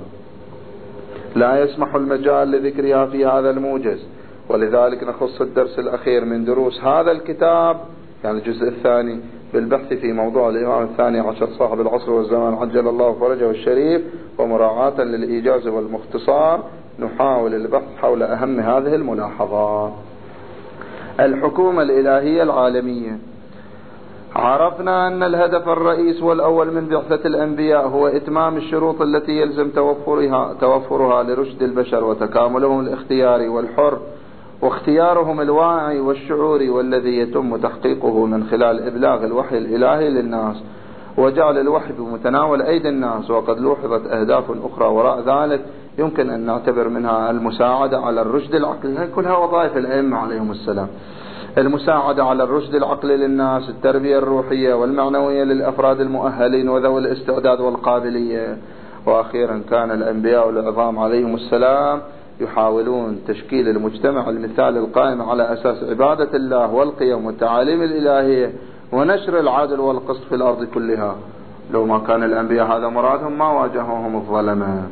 لا يسمح المجال لذكرها في هذا الموجز، ولذلك نخص الدرس الأخير من دروس هذا الكتاب، يعني الجزء الثاني، بالبحث في موضوع الإمام الثاني عشر صاحب العصر والزمان عجل الله فرجه الشريف. ومراعاة للإيجاز والمختصار نحاول البحث حول أهم هذه الملاحظات. الحكومة الإلهية العالمية. عرفنا أن الهدف الرئيس والأول من بعثة الأنبياء هو إتمام الشروط التي يلزم توفرها, توفرها لرشد البشر وتكاملهم الاختياري والحر، واختيارهم الواعي والشعوري، والذي يتم تحقيقه من خلال إبلاغ الوحي الإلهي للناس وجعل الوحي بمتناول أيدي الناس. وقد لوحظت أهداف أخرى وراء ذلك يمكن أن نعتبر منها المساعدة على الرشد العقلي، كلها وظائف الأئمة عليهم السلام، المساعدة على الرشد العقلي للناس، التربية الروحية والمعنوية للأفراد المؤهلين وذوي الاستعداد والقابلية. وأخيرا كان الأنبياء العظام عليهم السلام يحاولون تشكيل المجتمع المثالي القائم على أساس عبادة الله والقيم والتعاليم الإلهية ونشر العدل والقسط في الأرض كلها. لو ما كان الأنبياء هذا مرادهم ما واجهوهم الظلمة.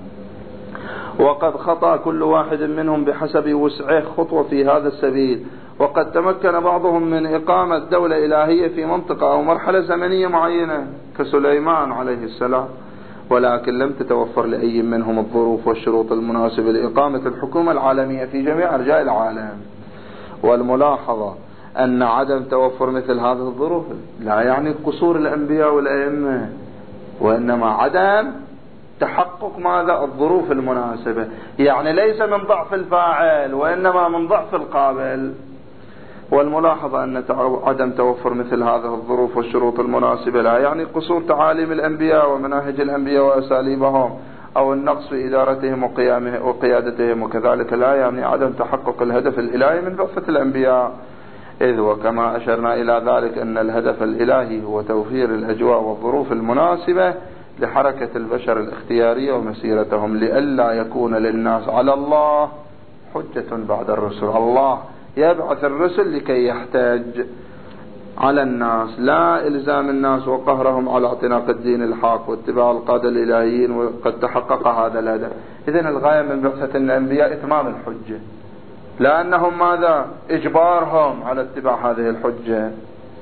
وقد خطأ كل واحد منهم بحسب وسعه خطوة في هذا السبيل، وقد تمكن بعضهم من إقامة دولة إلهية في منطقة أو مرحلة زمنية معينة كسليمان عليه السلام، ولكن لم تتوفر لأي منهم الظروف والشروط المناسبة لإقامة الحكومة العالمية في جميع أرجاء العالم. والملاحظة أن عدم توفر مثل هذه الظروف لا يعني قصور الأنبياء والأئمة، وإنما عدم تحقق ماذا؟ الظروف المناسبة، يعني ليس من ضعف الفاعل وإنما من ضعف القابل. والملاحظة أن عدم توفر مثل هذه الظروف والشروط المناسبة لا يعني قصور تعاليم الأنبياء ومناهج الأنبياء وأساليبهم أو النقص في إدارتهم وقيادتهم، وكذلك لا يعني عدم تحقق الهدف الإلهي من بعثة الأنبياء، إذ وكما أشرنا إلى ذلك أن الهدف الإلهي هو توفير الأجواء والظروف المناسبة لحركة البشر الاختيارية ومسيرتهم، لئلا يكون للناس على الله حجة بعد الرسل. الله يبعث الرسل لكي يحتاج على الناس، لا إلزام الناس وقهرهم على اعتناق الدين الحق واتباع القادة الإلهيين، وقد تحقق هذا الهدف. إذن الغاية من بعثة الأنبياء إتمام الحجة، لأنهم ماذا؟ إجبارهم على اتباع هذه الحجة.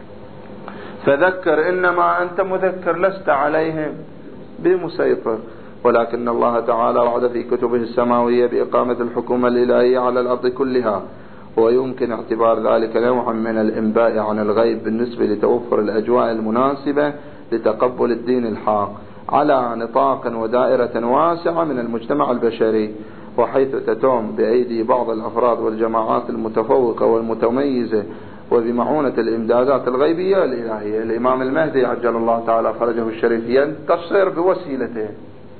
فذكر إنما أنت مذكر لست عليهم بمسيطر، ولكن الله تعالى وعد في كتبه السماوية بإقامة الحكومة الإلهية على الأرض كلها، ويمكن اعتبار ذلك نوعا من الإنباء عن الغيب بالنسبة لتوفر الأجواء المناسبة لتقبل الدين الحق على نطاق ودائرة واسعة من المجتمع البشري، وحيث تتم بأيدي بعض الأفراد والجماعات المتفوقة والمتميزة وبمعونة الإمدادات الغيبية الإلهية. الإمام المهدي عجل الله تعالى فرجه الشريف ينتصر بوسيلته،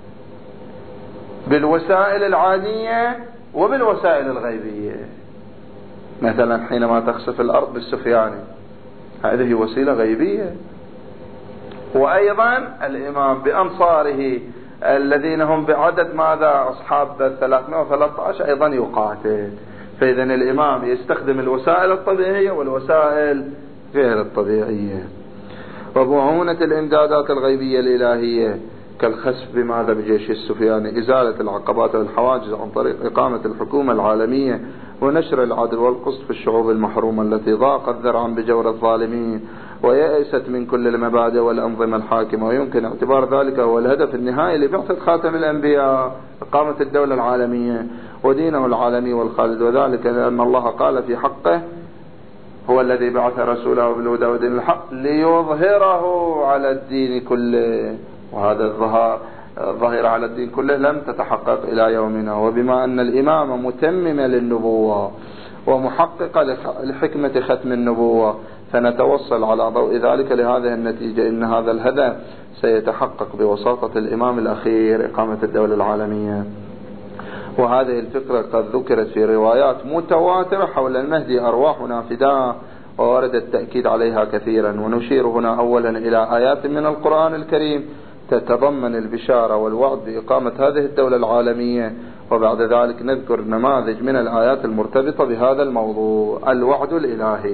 بالوسائل العادية وبالوسائل الغيبية. مثلا حينما تخسف الأرض بالسفياني، هذه وسيلة غيبية، وأيضا الإمام بأنصاره الذين هم بعدد ماذا أصحاب ثلاثمائة وثلاثة عشر أيضا يقاتل. فإذا الإمام يستخدم الوسائل الطبيعية والوسائل غير الطبيعية. ومعونة الإمدادات الغيبية الإلهية كالخسف بماذا بجيش السفياني، إزالة العقبات والحواجز عن طريق إقامة الحكومة العالمية ونشر العدل والقسط في الشعوب المحرومة التي ضاقت ذرعا بجور الظالمين ويأست من كل المبادئ والأنظمة الحاكمة. ويمكن اعتبار ذلك هو الهدف النهائي لبعثة خاتم الأنبياء، إقامة الدولة العالمية ودينه العالمي والخالد، وذلك لأن الله قال في حقه: هو الذي بعث رسوله بالهدى ودين الحق ليظهره على الدين كله. وهذا الظهار الظاهرة على الدين كله لم تتحقق إلى يومنا. وبما أن الإمامة متممة للنبوة ومحققة لحكمة ختم النبوة، فنتوصل على ضوء ذلك لهذه النتيجة: إن هذا الهدف سيتحقق بواسطة الإمام الأخير، إقامة الدولة العالمية. وهذه الفكرة قد ذكرت في روايات متواترة حول المهدي أرواحنا فداء، وورد التأكيد عليها كثيرا. ونشير هنا أولا إلى آيات من القرآن الكريم تتضمن البشارة والوعد بإقامة هذه الدولة العالمية، وبعد ذلك نذكر نماذج من الآيات المرتبطة بهذا الموضوع. الوعد الإلهي.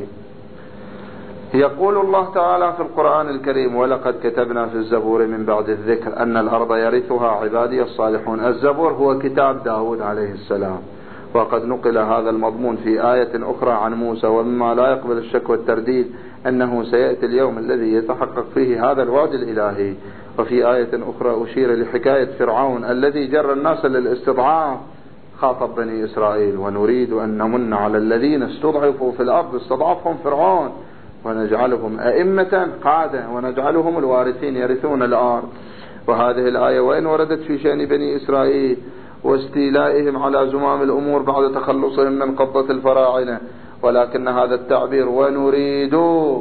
يقول الله تعالى في القرآن الكريم: ولقد كتبنا في الزبور من بعد الذكر أن الأرض يرثها عبادي الصالحون. الزبور هو كتاب داود عليه السلام، وقد نقل هذا المضمون في آية أخرى عن موسى. ومما لا يقبل الشك والترديد أنه سيأتي اليوم الذي يتحقق فيه هذا الوعد الإلهي. وفي آية أخرى أشير لحكاية فرعون الذي جر الناس للاستضعاف، خاطب بني إسرائيل: ونريد أن نمن على الذين استضعفوا في الأرض. استضعفهم فرعون، ونجعلهم أئمة قادة ونجعلهم الوارثين يرثون الأرض. وهذه الآية وإن وردت في شأن بني إسرائيل واستيلائهم على زمام الأمور بعد تخلصهم من قبضة الفراعنة، ولكن هذا التعبير ونريد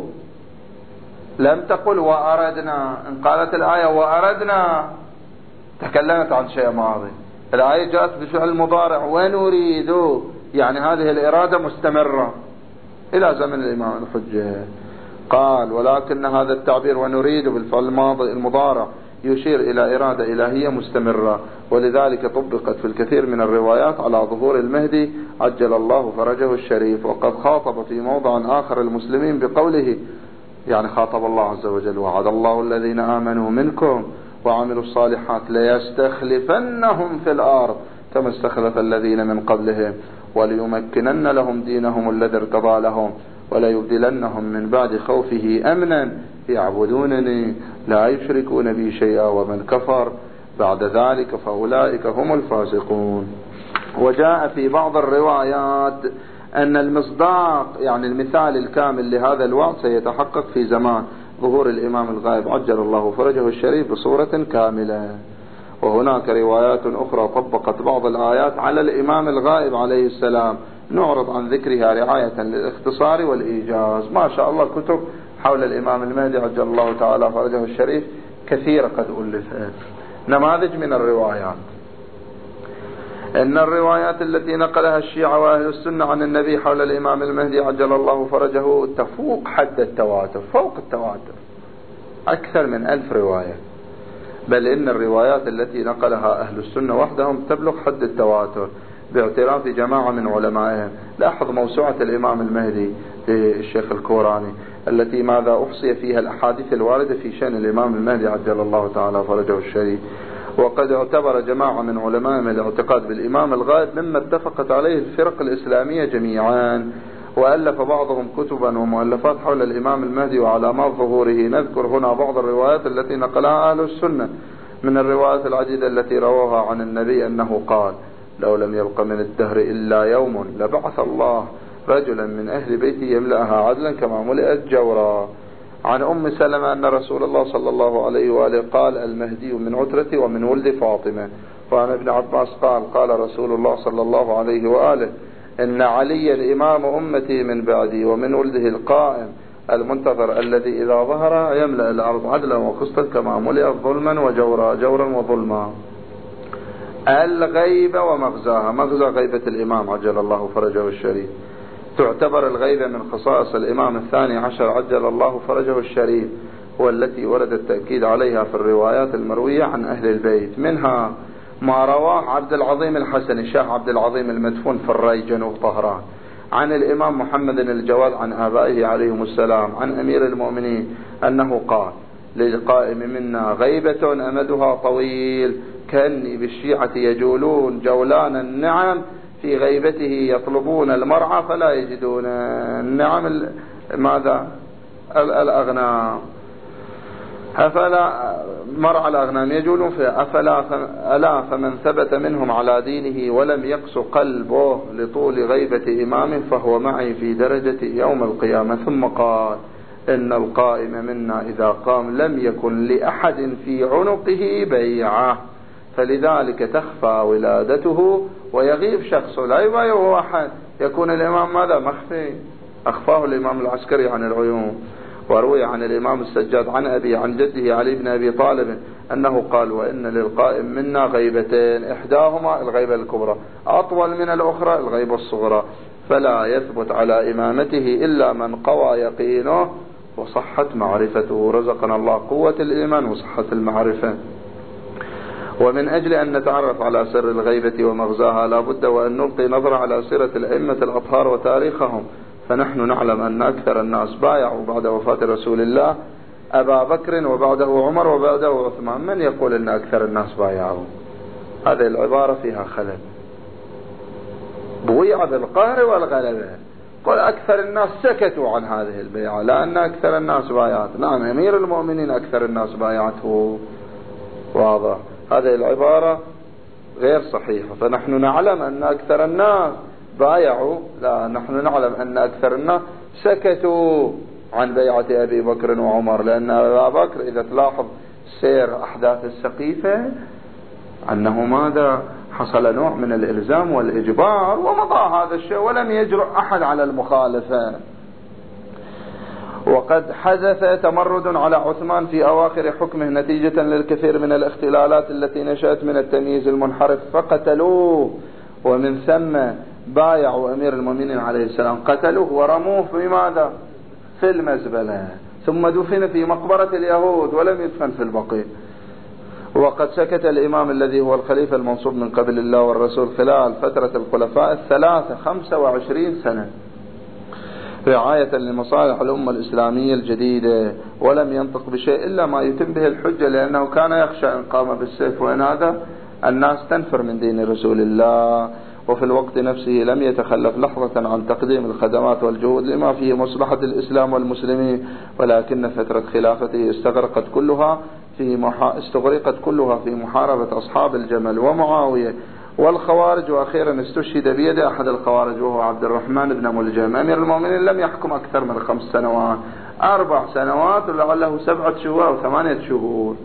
لم تقل وأردنا. إن قالت الآية وأردنا تكلمت عن شيء ماضي. الآية جاءت بفعل مضارع ونريد، يعني هذه الإرادة مستمرة إلى زمن الإمام الحجة. قال: ولكن هذا التعبير ونريد بالفعل الماضي المضارع يشير إلى إرادة إلهية مستمرة، ولذلك طبقت في الكثير من الروايات على ظهور المهدي عجل الله فرجه الشريف. وقد خاطب في موضع آخر المسلمين بقوله، يعني خاطب الله عز وجل: وعد الله الذين آمنوا منكم وعملوا الصالحات ليستخلفنهم في الأرض كما استخلف الذين من قبلهم وليمكنن لهم دينهم الذي ارتضى لهم وليبدلنهم من بعد خوفه أمنا يعبدونني لا يشركون بي شيئا ومن كفر بعد ذلك فأولئك هم الفاسقون. وجاء في بعض الروايات أن المصداق، يعني المثال الكامل لهذا الوعد، سيتحقق في زمان ظهور الإمام الغائب عجل الله فرجه الشريف بصورة كاملة. وهناك روايات أخرى طبقت بعض الآيات على الإمام الغائب عليه السلام، نعرض عن ذكرها رعاية للاختصار والإيجاز. ما شاء الله كتب حول الإمام المهدي عجل الله تعالى فرجه الشريف كثيرة قد ألفت. نماذج من الروايات: إن الروايات التي نقلها الشيعة وأهل السنة عن النبي حول الإمام المهدي عجل الله فرجه تفوق حد التواتر، فوق التواتر، أكثر من ألف رواية. بل إن الروايات التي نقلها أهل السنة وحدهم تبلغ حد التواتر باعتراف جماعة من علمائهم. لاحظ موسوعة الإمام المهدي للشيخ الكوراني التي ماذا أحصي فيها الأحاديث الواردة في شأن الإمام المهدي عجل الله تعالى فرجه الشريف. وقد اعتبر جماعة من علمائهم الاعتقاد بالإمام الغائب مما اتفقت عليه الفرق الإسلامية جميعا، وألف بعضهم كتبا ومؤلفات حول الإمام المهدي وعلامات ظهوره. نذكر هنا بعض الروايات التي نقلها أهل السنة. من الروايات العديدة التي رواها عن النبي أنه قال: لو لم يبق من الدهر إلا يوم لبعث الله رجلا من أهل بيتي يملأها عدلا كما ملئت جورا. عن أم سلمة أن رسول الله صلى الله عليه وآله قال: المهدي من عترتي ومن ولد فاطمة. وعن ابن عباس قال: قال رسول الله صلى الله عليه وآله: إن علي الإمام أمتي من بعدي ومن ولده القائم المنتظر الذي إذا ظهر يملأ الأرض عدلا وقسطا كما ملئت ظلما وجورا جورا وظلما. الغيبة ومغزاها. مغزى غيبة الإمام عجل الله فرجه الشريف. تعتبر الغيبة من خصائص الإمام الثاني عشر عجل الله فرجه الشريف، والتي ورد التأكيد عليها في الروايات المروية عن أهل البيت. منها ما رواه عبد العظيم الحسني الشيخ عبد العظيم المدفون في الري جنوب طهران عن الإمام محمد الجواد عن آبائه عليهم السلام عن أمير المؤمنين أنه قال: للقائم منا غيبة أمدها طويل كأني بالشيعة يجولون جولان النعم في غيبته يطلبون المرعى فلا يجدون النعم ماذا الأغنام أفلا مرعى الأغنام يجولون فيها أفلا ألا فمن ثبت منهم على دينه ولم يقس قلبه لطول غيبة إمامه فهو معي في درجة يوم القيامة. ثم قال: إن القائم منا إذا قام لم يكن لأحد في عنقه بيعة فلذلك تخفى ولادته ويغيب شخصه لا يبايعه أحد. يكون الإمام ماذا مخفي؟ أخفاه الإمام العسكري عن العيون. وروي عن الإمام السجاد عن أبي عن جده علي بن أبي طالب أنه قال: وإن للقائم منا غيبتين إحداهما الغيبة الكبرى أطول من الأخرى الغيبة الصغرى فلا يثبت على إمامته إلا من قوى يقينه وصحت معرفته. رزقنا الله قوة الإيمان وصحة المعرفة. ومن أجل أن نتعرف على سر الغيبة ومغزاها لا بد وأن نلقي نظرة على سيرة الأئمة الأطهار وتاريخهم. فنحن نعلم أن أكثر الناس بايعوا بعد وفاة رسول الله أبا بكر وبعده عمر وبعده عثمان. من يقول أن أكثر الناس بايعوا؟ هذه العبارة فيها خلل. بويع بالقهر والغلبة. قل أكثر الناس سكتوا عن هذه البيعة لأن أكثر الناس بايعت. نعم أمير المؤمنين أكثر الناس بايعته. واضح. هذه العبارة غير صحيحة. فنحن نعلم أن أكثر الناس بايعوا لا نحن نعلم أن أكثر الناس سكتوا عن بيعة أبي بكر وعمر لأن أبا بكر إذا تلاحظ سير أحداث السقيفة أنه ماذا حصل نوع من الإلزام والإجبار ومضى هذا الشيء ولم يجرؤ أحد على المخالفة. وقد حدث تمرد على عثمان في أواخر حكمه نتيجة للكثير من الاختلالات التي نشأت من التمييز المنحرف فقتلوه ومن ثم بايعوا أمير المؤمنين عليه السلام قتلوه ورموه في ماذا في المزبلة ثم دفن في مقبرة اليهود ولم يدفن في البقيع. وقد سكت الإمام الذي هو الخليفة المنصوب من قبل الله والرسول خلال فترة الخلفاء الثلاثة خمسة وعشرين سنة رعاية لمصالح الأمة الإسلامية الجديدة ولم ينطق بشيء إلا ما يتم به الحجة لأنه كان يخشى إن قام بالسيف وإن هذا الناس تنفر من دين رسول الله. وفي الوقت نفسه لم يتخلف لحظة عن تقديم الخدمات والجهود لما فيه مصلحة الإسلام والمسلمين ولكن فترة خلافته استغرقت كلها في محا... استغرقت كلها في محاربة أصحاب الجمل ومعاوية والخوارج. وأخيرا استشهد بيد أحد الخوارج وهو عبد الرحمن بن ملجم. أمير المؤمنين لم يحكم أكثر من خمس سنوات أربع سنوات ولعله سبعة شهور أو ثمانية شهور.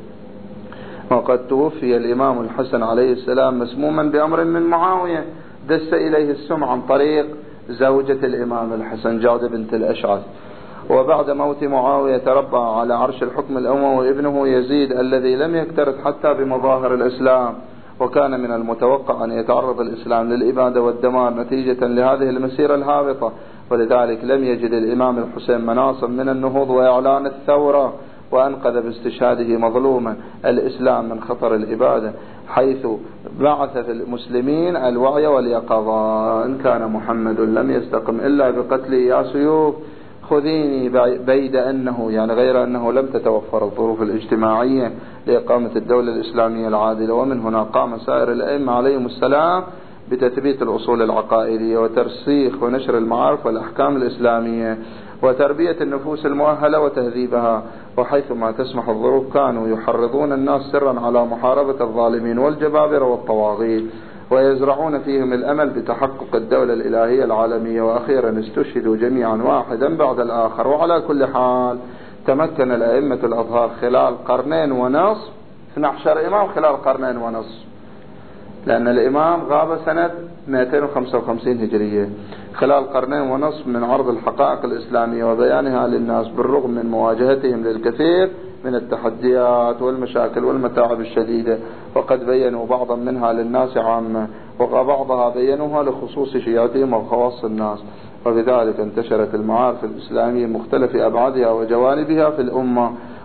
وقد توفي الإمام الحسن عليه السلام مسموما بأمر من معاوية دس إليه السم عن طريق زوجة الإمام الحسن جادة بنت الأشعث. وبعد موت معاوية تربع على عرش الحكم الأموي ابنه يزيد الذي لم يكترث حتى بمظاهر الإسلام وكان من المتوقع أن يتعرض الإسلام للإبادة والدمار نتيجة لهذه المسيرة الهابطة ولذلك لم يجد الإمام الحسين مناصب من النهوض وإعلان الثورة وأنقذ باستشهاده مظلوما الإسلام من خطر الإبادة حيث بعث في المسلمين الوعي واليقظة. إن كان محمد لم يستقم إلا بقتلي يا سيوف خذيني بيد أنه يعني غير أنه لم تتوفر الظروف الاجتماعية لإقامة الدولة الإسلامية العادلة. ومن هنا قام سائر الأئمة عليهم السلام بتثبيت الأصول العقائدية وترسيخ ونشر المعارف والأحكام الإسلامية وتربية النفوس المؤهلة وتهذيبها. وحيثما تسمح الظروف كانوا يحرضون الناس سرا على محاربة الظالمين والجبابرة والطواغيت ويزرعون فيهم الأمل بتحقق الدولة الإلهية العالمية. وأخيرا استشهدوا جميعا واحدا بعد الآخر. وعلى كل حال تمكن الأئمة الأطهار خلال قرنين ونصف اثني عشر إمام خلال قرنين ونصف لأن الإمام غاب سنة مئتين وخمسة وخمسين هجرية خلال قرنين ونصف من عرض الحقائق الإسلامية وبيانها للناس بالرغم من مواجهتهم للكثير من التحديات والمشاكل والمتاعب الشديدة. وقد بينوا بعضا منها للناس عامة وبعضها بينوها لخصوص شيعتهم وخواص الناس. وبذلك انتشرت المعارف الإسلامية مختلف أبعادها وجوانبها في الأمة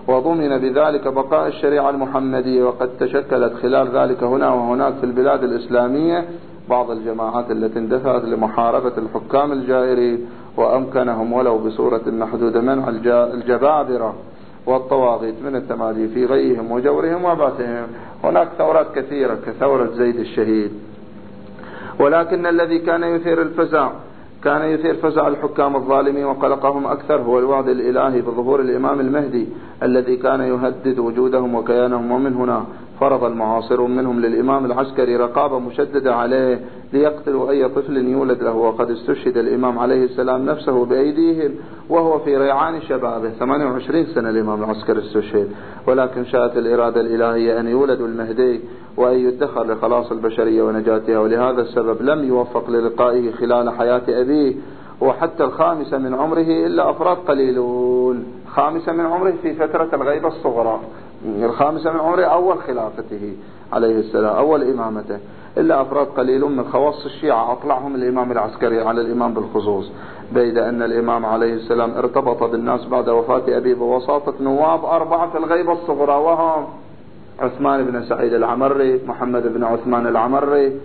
وضمن بذلك بقاء الشريعة المحمدية. وقد تشكلت خلال ذلك هنا وهناك في البلاد الإسلامية بعض الجماعات التي اندفعت لمحاربة الحكام الجائرين، وأمكنهم ولو بصورة محدودة منع الجبابرة والطواغيت من التمادي في غيهم وجورهم وبعثهم. هناك ثورات كثيرة كثورة زيد الشهيد. ولكن الذي كان يثير الفزع كان يثير فزع الحكام الظالمين وقلقهم أكثر هو الوعد الإلهي بظهور الإمام المهدي الذي كان يهدد وجودهم وكيانهم. ومن هنا فرض المعاصرون منهم للإمام العسكري رقابة مشددة عليه ليقتلوا أي طفل يولد له. وقد استشهد الإمام عليه السلام نفسه بأيديهم وهو في ريعان شبابه، ثمانية وعشرين سنة الإمام العسكري استشهد. ولكن شاءت الإرادة الإلهية أن يولد المهدي وأن يدخر لخلاص البشرية ونجاتها، ولهذا السبب لم يوفق للقائه خلال حياة أبيه وحتى الخامسة من عمره إلا أفراد قليلون. خامسة من عمره في فترة الغيبة الصغرى، الخامسة من عمره أول خلافته عليه السلام، أول إمامته، إلا أفراد قليلون من خواص الشيعة أطلعهم الإمام العسكري على الإمام بالخصوص. بيد أن الإمام عليه السلام ارتبط بالناس بعد وفاة أبيه بوساطة نواب أربعة في الغيبة الصغرى، وهم عثمان بن سعيد العمري، محمد بن عثمان العمري،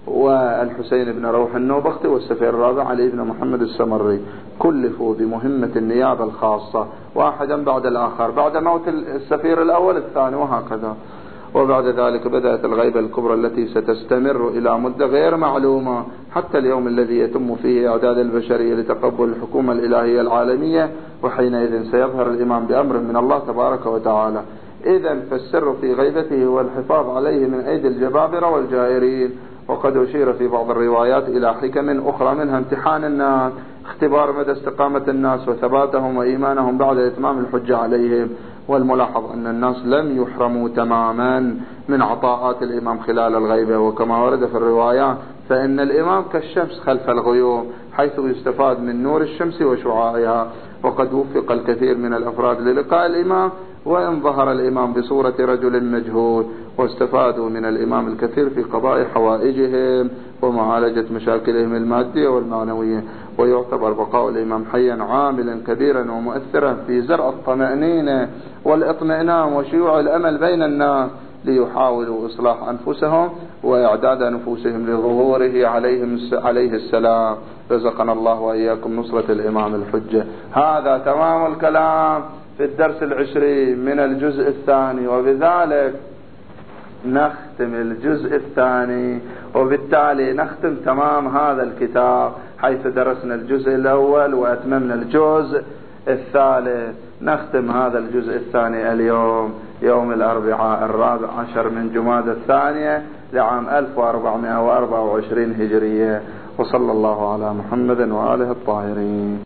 والحسين بن روح النوبختي، والسفير الرابع علي بن محمد السمري. كلفوا بمهمة النيابة الخاصة واحدا بعد الآخر بعد موت السفير الأول الثاني وهكذا. وبعد ذلك بدأت الغيبة الكبرى التي ستستمر إلى مدة غير معلومة حتى اليوم الذي يتم فيه إعداد البشرية لتقبل الحكومة الإلهية العالمية، وحينئذ سيظهر الإمام بأمر من الله تبارك وتعالى. إذن فالسر في غيبته هو الحفاظ عليه من أيدي الجبابرة والجائرين. وقد أشير في بعض الروايات إلى حكم أخرى منها امتحان الناس، اختبار مدى استقامة الناس وثباتهم وإيمانهم بعد إتمام الحجة عليهم. والملاحظ أن الناس لم يحرموا تماما من عطاءات الإمام خلال الغيبة، وكما ورد في الروايات فإن الإمام كالشمس خلف الغيوم حيث يستفاد من نور الشمس وشعاعها. وقد وفق الكثير من الأفراد للقاء الإمام وإن ظهر الإمام بصورة رجل مجهول، واستفادوا من الإمام الكثير في قضاء حوائجهم ومعالجة مشاكلهم المادية والمعنوية. ويعتبر بقاء الإمام حيا عاملا كبيرا ومؤثرا في زرع الطمأنينة والإطمئنان وشيوع الأمل بين الناس ليحاولوا إصلاح أنفسهم وإعداد نفوسهم لظهوره عليهم عليه السلام. رزقنا الله وإياكم نصرة الإمام الحجة. هذا تمام الكلام في الدرس العشرين من الجزء الثاني، وبذلك نختم الجزء الثاني، وبالتالي نختم تمام هذا الكتاب حيث درسنا الجزء الأول وأتممنا الجزء الثالث. نختم هذا الجزء الثاني اليوم يوم الأربعاء الرابع عشر من جمادى الثانية لعام ألف وأربعمائة وأربعة وعشرين هجرية. وصلى الله على محمد وآله الطاهرين.